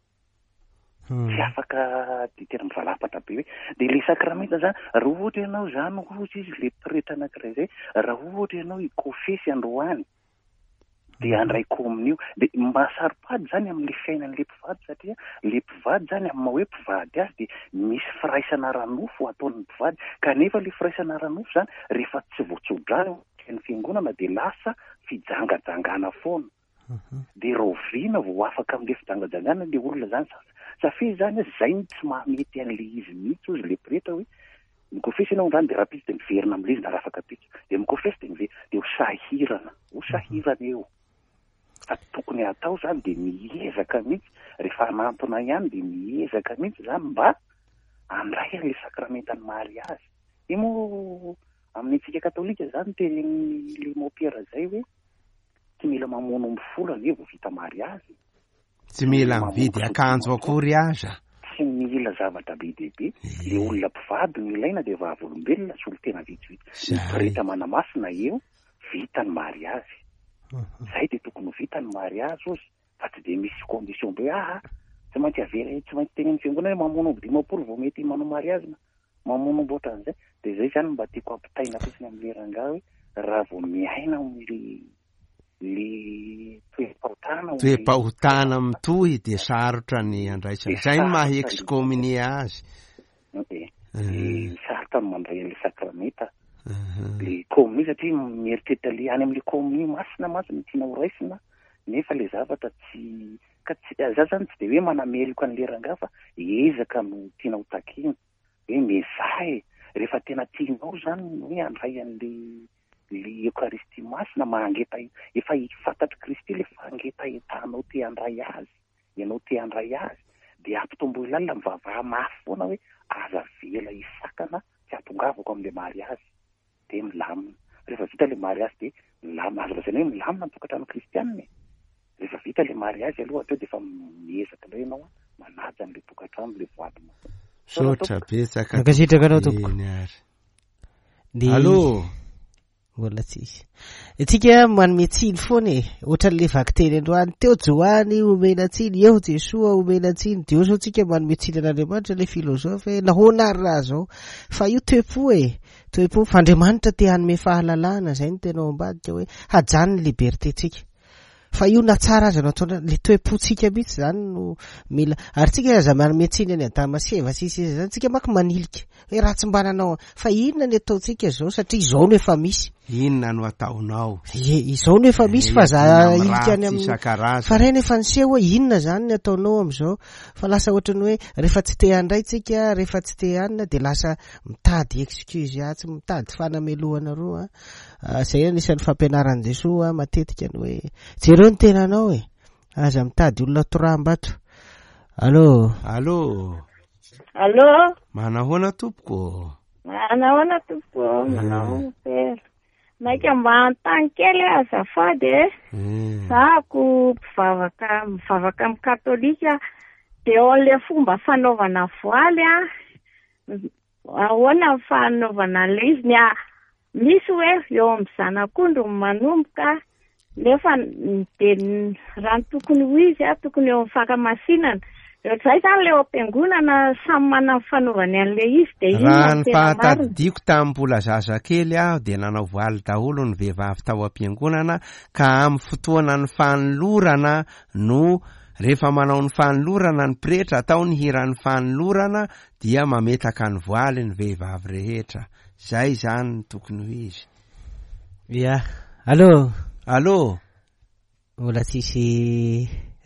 Speaker 11: tsy afaka tena mivalapatra be hoe de le sakramenta zany raha ohatra ianao zany ohatra izy le preta anankiray zay raha ohatra ianao hikofesy androany de andray kominio de mahasaripady zany amin'le fiainan'le mpivady satria le mpivady zany amin'ny hoe mpivady azy de misy firaisana ranofo ataon'ny mpivady kanefa le firaisana ranofo zany rehefa tsy voatsodrany ny fiangonana de lasa fijangajangana foana de roviana vo afaka amin'le fijangajangana le olona zany safidy zany zay tsy mahamety an'le izy mihitsy ozy le preta hoe mikofesy ianao zany de rapitsy de miverina amin'le izy na rafaka pitsy de mikofesy de ho sahirana eo fa tokony atao zany de miezaka mihitsy rehefa anantona ihany de miezaka mihitsy zany mba andray an'le sakramentany mariazy io moa amin'ny antsika katolika zany tenen'le mopera zay hoe tsy mila mamono mifolo ane vo vita mariazy
Speaker 3: tsy mila mividy akanjo akory aza
Speaker 11: tsy mila zavatra be dehibe le olona mpivady no ilaina de vavolombelona sy olo tena vitsivitsy preta manamasina eo vita ny mariazy zay de tokony ho vita ny mariazy ozy fa tsy de misy condition be tsy maintsy avery tsy maintsy tenen'ny fiangonana hoe mamono dimapolo vo mety manao mariazy na mamono mbotra an'izay de zay zany mba tiako ampitaina fotsiny amin'ny rangahy hoe raha vo miaina le
Speaker 3: toe-pahotana mitohy de sarotra ny andraisana zay ny maha excommunie azy
Speaker 11: sarotra ny mandray an'le sakramenta le communie satria mieritreritra le any amin'le communie masina tiana ho raisina nefa le zavatra tsy za zany tsy de hoe manameloko an'le rangahy fa ezaka no tiana ho takina hoe mezahy rehefa tena tianao zany hoe andray an'le eucharistie masina mahangeta efa fantatry Kristy le fangeta etanao te handray azy ianao te handray azy de ampitombo ilalina mivavaha mafy foana hoe aza vela isakana tsy atongavako amin'le mariazy de milamina rehefa vita le mariazy de milamina azo lazaina hoe milamina ny tokantrano kristianina rehefa vita le mariazy aloha teo de efa miezaka indray ianao manaja an'le tokantrano le voadina
Speaker 3: sotra betsaka
Speaker 1: nakasitraka anao tompoko
Speaker 3: allo
Speaker 1: mbola tsisy itsika manome tsiny foana ohatran'le vaky-teny androany teo joany omena tsiny eo jesoa omena tsiny dio zao tsika manome tsiny an'andriamanitra le filozofy nahoana ary raha zao fa io toepo toepo fa Andriamanitra te hanome fahalalana zay ny tena ambadika hoe hajany ny liberté tsika fa io na tsara aza natao le toepotsika mihitsy zany no mila ary tsika aza manome tsiny any Damaseva sisy zany tsika maky manilika hoe raha tsy mba nanao fa inona ny ataotsika zao satria izao no efa misy
Speaker 3: inona no ataonao
Speaker 1: izao no efa misy fa za ilika any amin'ny fa reny efa niseho hoe inona zany ny ataonao am'izao fa lasa ohatrany hoe rehefa tsy te handray tsika rehefa tsy te hanina de lasa mitady excuse tsy mitady fanamelohana roa zay anisan'ny fampianaran'i Jesoa matetika ny hoe jereo ny tenanao aza mitady olona toram-bato allo
Speaker 3: manahoana tompoko
Speaker 12: manahoana tompoko manao pera maika mba antany kely azafady zako mivavaka amin'ny katolika de ao an'le fomba fanaovana voaly ahoana fanaovana le izy misy hoe eo amin'ny zanak'ondro manomboka nefa de raha ny tokony ho izy tokony eo amin'ny fakamasinana zay zany le am-piangonana samy manana fanaovany an'le izy de
Speaker 3: raha ny fahatadidiko tamin'ny mbola zazakely aho de nanao voaly daholo ny vehivavy tao am-piangonana ka amin'ny fotoana ny fanolorana no rehefa manao ny fanolorana ny pretra atao ny hiran'ny fanolorana dia mametaka ny voaly ny vehivavy rehetra zay zany ny tokony ho izy
Speaker 1: allo mbola tsisy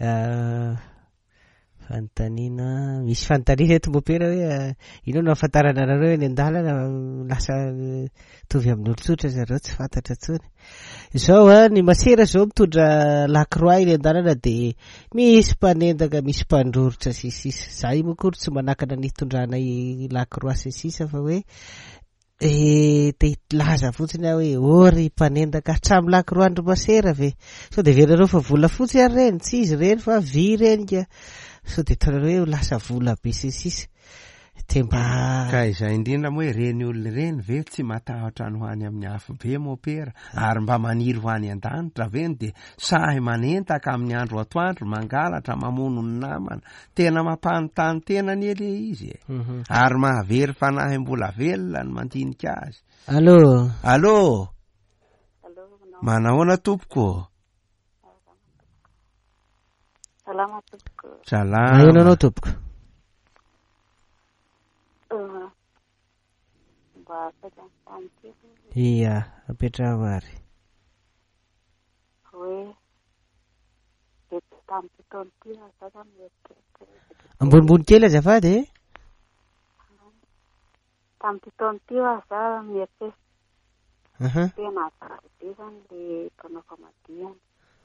Speaker 1: fanontaniana misy fanontaniana eto mopera hoe ino no ahafantarana anareo ny andalana lasa tovy amin'ny olotsotra zareo tsy fantatra tsony izao ny masera zao mitondra lacroix iny andalana de misy mpanendaka misy mpandrorotra sisisa zay mokory tsy manakana nitondrana lacroix sisisa fa hoe de laza fotsiny aho hoe ory mpanendaka hatramy lacroix andro masera ve so de verareo fa vola fotsy ary reny tsy izy reny fa vy reny ka so de tanareo hoe lasa vola be sisisa de mba
Speaker 3: ka izay indrindra moa hoe reny olona reny ve tsy matahotra ny hoany amin'ny afo be mopera ary mba maniry ho any an-danitra veny de sahy manentaka amin'ny andro atoandro mangalatra mamono ny namana tena mampanontany tena ny ele izy ary mahavery fanahy mbola velona ny mandinika azy allo manahoana tompoko
Speaker 12: salama tompoko
Speaker 1: salama tompoko iya apetra vary ambonimbony kely azafady
Speaker 12: tamin'ity taona ty aza mieritreritry tena vary be zany le mpanao famadihana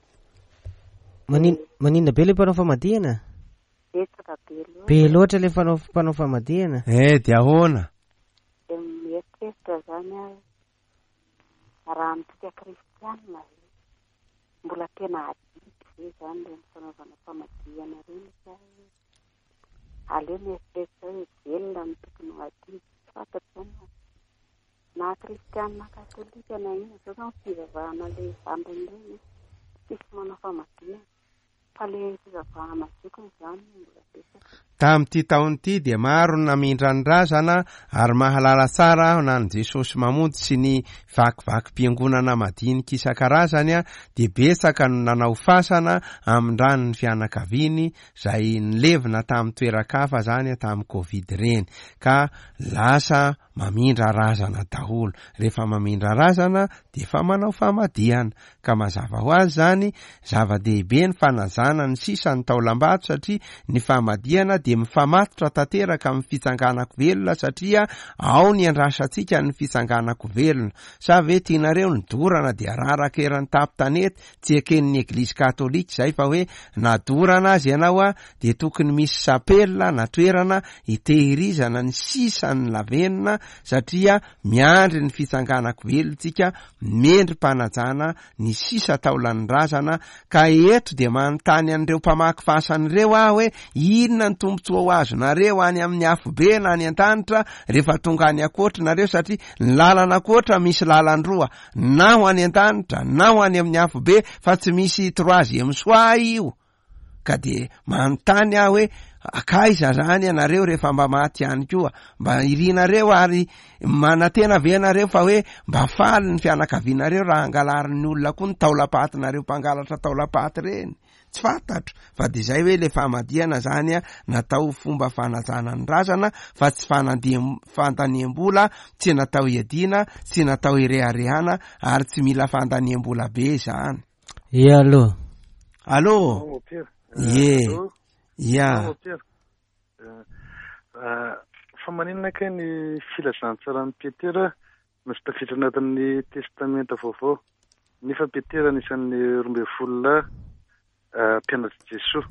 Speaker 1: maninona be le mpanao famadihana
Speaker 12: betsaka
Speaker 1: be loatra le mpanao famadihana
Speaker 3: de ahoana
Speaker 12: de mieritreritry zany raha mitsika kristianina mbola tena adidy ve zany le fanaovana famadihana reny aleo mieritreritry hoe velona ny tokony ho adidy fantatry zany na kristianina katolika na ina zao zany fivavahana le vandriny reny tsisy manao famadihana fa le fivavahana zokony zany mbola betsaka
Speaker 3: tamin'ity taon'ity de maro ny namindra ny razana ary mahalala tsara aho na ny Jesosy mamonjy sy ny vakivakim-piangonana madinika isan-karazany de betsaka no nanao fasana amin'ny ranony fianakaviany zay nilevina tamin'ny toerakafa zany tamin'ny Covid reny ka lasa mamindra razana daholo rehefa mamindra razana de fa manao famadihana ka mazava ho azy zany zava-dehibe ny fanazana ny sisa ny taolam-bato satria ny famadihana dia mifamatotra tanteraka amin'ny fitsanganako velona satria ao ny andrasantsika ny fitsanganako velona sa ve tianareo ny dorana dia raraka erany tapy-tanety tsy eken'ny eglizy katolika izay fa hoe nadorana azy ianao a dia tokony misy sapelina na toerana hitehirizana ny sisa ny lavenina satria miandry ny fitsanganako velontsika mendry mpanajana ny sisa taolanindrazana ka eto dia manontany an'ireo mpamaky fasan'ireo aho hoe inona ny tombontsoa ho azonareo any amin'ny afobe na any an-tanitra rehefa tonga any akoatranareo satria ny lalana akoatra misy lalandroa na ho any an-tanitra na ho any amin'ny afobe fa tsy misy troisième choix io ka dia manontany aho hoe akaiza zany ianareo rehefa mba maty ihany koa mba irinareo ary manatena venareo fa hoe mba faly ny fianakavianareo raha angalarin'ny olona koa ny taolapatinareo mpangalatra taolapaty reny tsy fantatro fa dia izay hoe le famadiana zany a natao fomba fanajana ny razana fa tsy fandaniam-bola tsy natao iadiana tsy natao ireharehana ary tsy mila fandaniam-bola be zany. Allô
Speaker 10: ia fa maninona ke ny filazantsara ny Petera misy tafiditra anatin'ny testamenta vaovao nefa Petera anisan'ny 12 mpianatry Jesosy.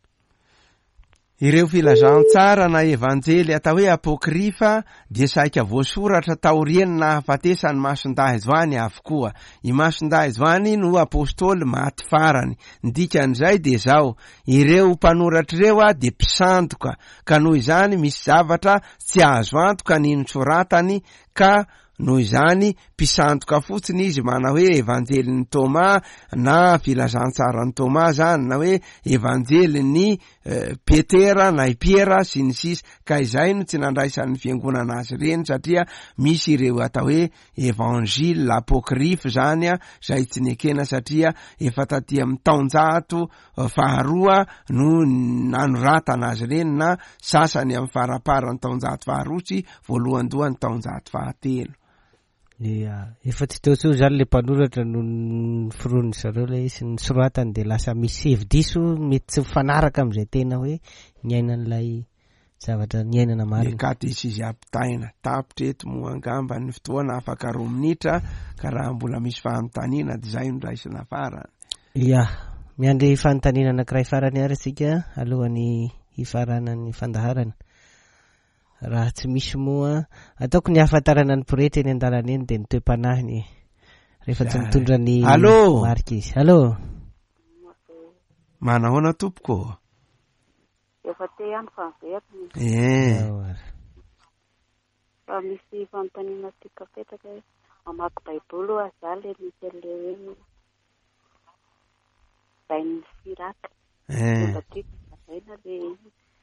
Speaker 3: Ireo filazantsara na evanjely atao hoe apokrifa dia saika voasoratra taoriany na hafatesany mason-dahizoany avokoa. I mason-dahizoany no apôstôly maty farany. Ndikan'izay dia zao, ireo mpanoratra ireo a dia mpisandoka ka noho izany misy zavatra tsy azo antoka ny notsoratany ka noho izany mpisandoka fotsiny izy mana hoe evanjeliny Toma na filazantsarany Toma zany na hoe evanjeliny Petera na Piera sy ny sisa ka izay no tsy nandraisan'ny fiangonana azy reny satria misy ireo atao hoe evanjile apokrife zany a zay tsy nekena satria efa taty amin'ny taonjato faharoa no nanoratana azy reny na sasany amin'ny faraparany taonjato faharoa voalohandohan'ny taonjato fahatelo.
Speaker 1: Efa tsy teo zany le mpanoratra no firon'ny zareo le sy ny soratany dia lasa misy hevi-diso mety tsy mifanaraka amin'izay tena hoe niainan'ilay zavatra niainana marina.
Speaker 3: Katesisy ampitaina tapitra eto moa angamba ny fotoana afaka 2 minitra ka raha mbola misy fanontaniana dia izay no raisina farany.
Speaker 1: Miandry fanontaniana anankiray farany ary isika alohan'ny hifaranan'ny fandaharana. Raha tsy misy moa ataoko ny hafantarana ny mpirehetra eny an-dalana eny dia ny toe-panahiny rehefa tsy mitondra ny marika izy. Allô
Speaker 3: manahoana tompoko?
Speaker 12: Efa te ihany fa fa misy fanontaniana tika petraka mamaky baiboly azaly misy le hoe bainy siraka baina le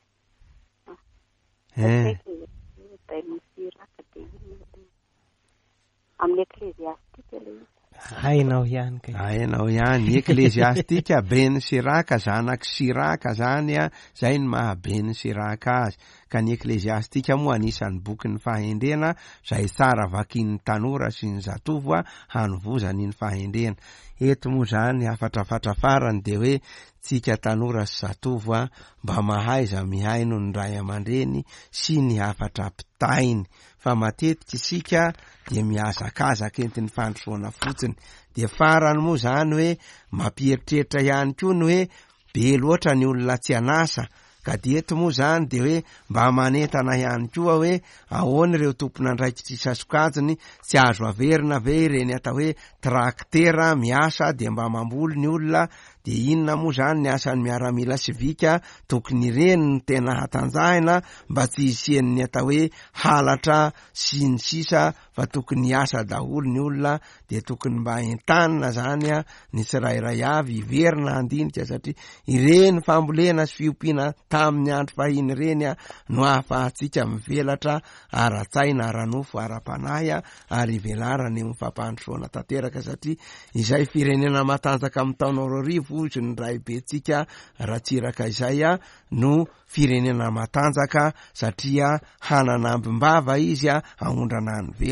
Speaker 12: amin'ny ekleziastika
Speaker 1: hainao ihany
Speaker 3: hainao ihany ekleziastika Ben Siraka zanaky Siraka zany a zay ny maha Ben Siraka azy ka ny ekleziastika moa anisan'ny boky ny fahendrena zay tsara vakin'ny tanora sy ny zatovo a hanovozany ny fahendrena. Eto moa zany afatrafatra farany dia hoe tsika tanora sy zatovo a mba mahaiza mihaino ny ray aman-dreny sy ny hafatra mpitainy fa matetika isika dia miazakazaka entiny fandrosoana fotsiny dia farany moa zany hoe mampieritreritra ihany koa ny hoe be loatra ny olona tsy anasa ka dia eto moa zany dia hoe mba manentana ihany koa hoe ahoana ireo tompon'andraikitra isasokajiny tsy azo averina ve ireny atao hoe traktera miasa dia mba mamboly ny olona dia inona moa zany ny asan'ny miaramila sivika tokony ireny ny tena hatanjahina mba tsy hisian'ny atao hoe halatra sy ny sisa fa tokony asa daholo ny olona dia tokony mba entanina zany a ny tsirairay avy iverina andinika satria ireny fambolena sy fiompiana tamin'ny andro fahiny ireny a no ahafahantsika mivelatra ara-tsaina ara-nofo ara-panahy ary ivelarana eo mifampandrosoana tanteraka satria izay firenena matanjaka amin'ny taona 2000 ozy ny ray betsika ratsiraka izay a no firenena matanjaka satria hananambimbava izy a ahondrana ny velany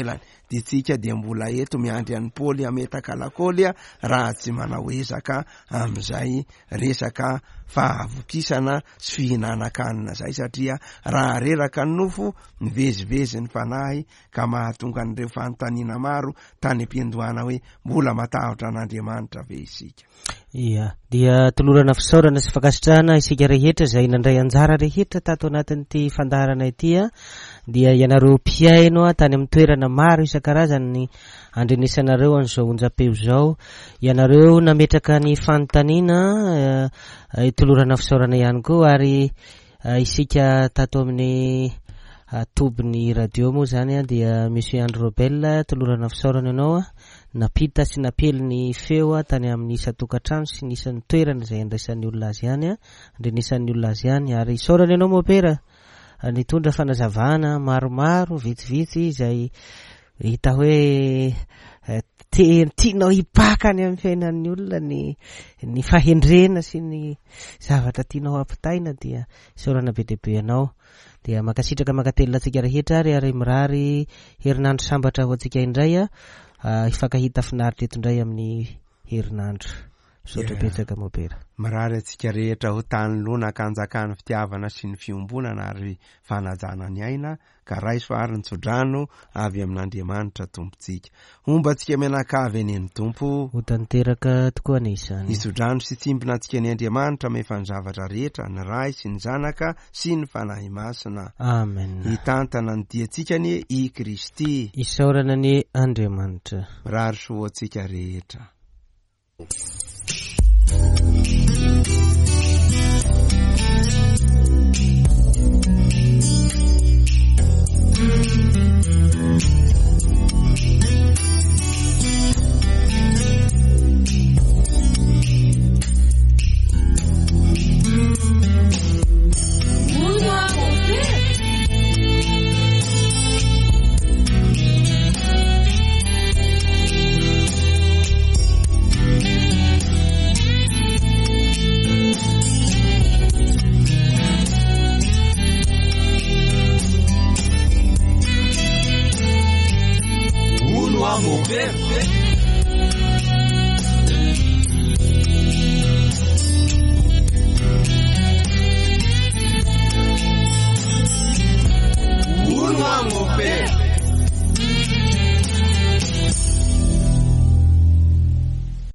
Speaker 3: dia tsika dia mbola eto miandry any Paoly ametaka lakôly raha tsy manao ezaka amin'izay resaka fahavokisana sy fihinana-kanina zay, satria raha reraka ny nofo mivezivezy ny fanahy ka mahatonga an'ireo fanontaniana maro tany am-piandohana hoe mbola matahotra an'Andriamanitra ve isika.
Speaker 1: Ia, dia tolorana fisaorana sy fakasitrahana isika rehetra izay nandray anjara rehetra tato anatin'ity fandaharana ity dia ianareo mpiaino tany amin'ny toerana maro isan-karazany andrenesanareo an'izao onjam-peo zao, ianareo nametraka ny fanontaniana tolorana fisaorana ihany koa, ary isika tato amin'ny tobiny radio moa zany dia Monsieur Andro Robel tolorana fisaorana ianao napita sy napely ny feo tany amin'ny isa-tokantrano sy nisan'ny toerana izay andraisan'ny olona azy ihany andrenesan'ny olona azy ihany, ary isaorana ianao mopera nitondra fanazavana maromaro vitsivitsy izay hita hoe tianao hipaka any amin'ny fiainan'ny olona ny fahendrena sy ny zavatra tianao ampitaina, dia isaorana be dehibe ianao. Dia makasitraka makatelina antsika rehetra ary mirary herinandro sambatra ho antsika indray ifankahita finaritra eto indray amin'ny herinandro. Misaotra betsaka mopera.
Speaker 3: Mirary antsika rehetra ho tany lona kanjakany fitiavana sy ny fiombonana ary fanajana ny aina ka raiso ary ny tsodrano avy amin'Andriamanitra tompontsika. Ombantsika mianakavy eny Tompo
Speaker 1: ho tanteraka tokoa ny isany.
Speaker 3: Itsodrano sy tsimbina antsika ny Andriamanitra mefa ny zavatra rehetra, ny ray sy ny zanaka sy ny fanahy masina.
Speaker 1: Amen.
Speaker 3: Hitantana ny diantsika ny i Kristy.
Speaker 1: Isaorana ny Andriamanitra.
Speaker 3: Mirary soa antsika rehetra.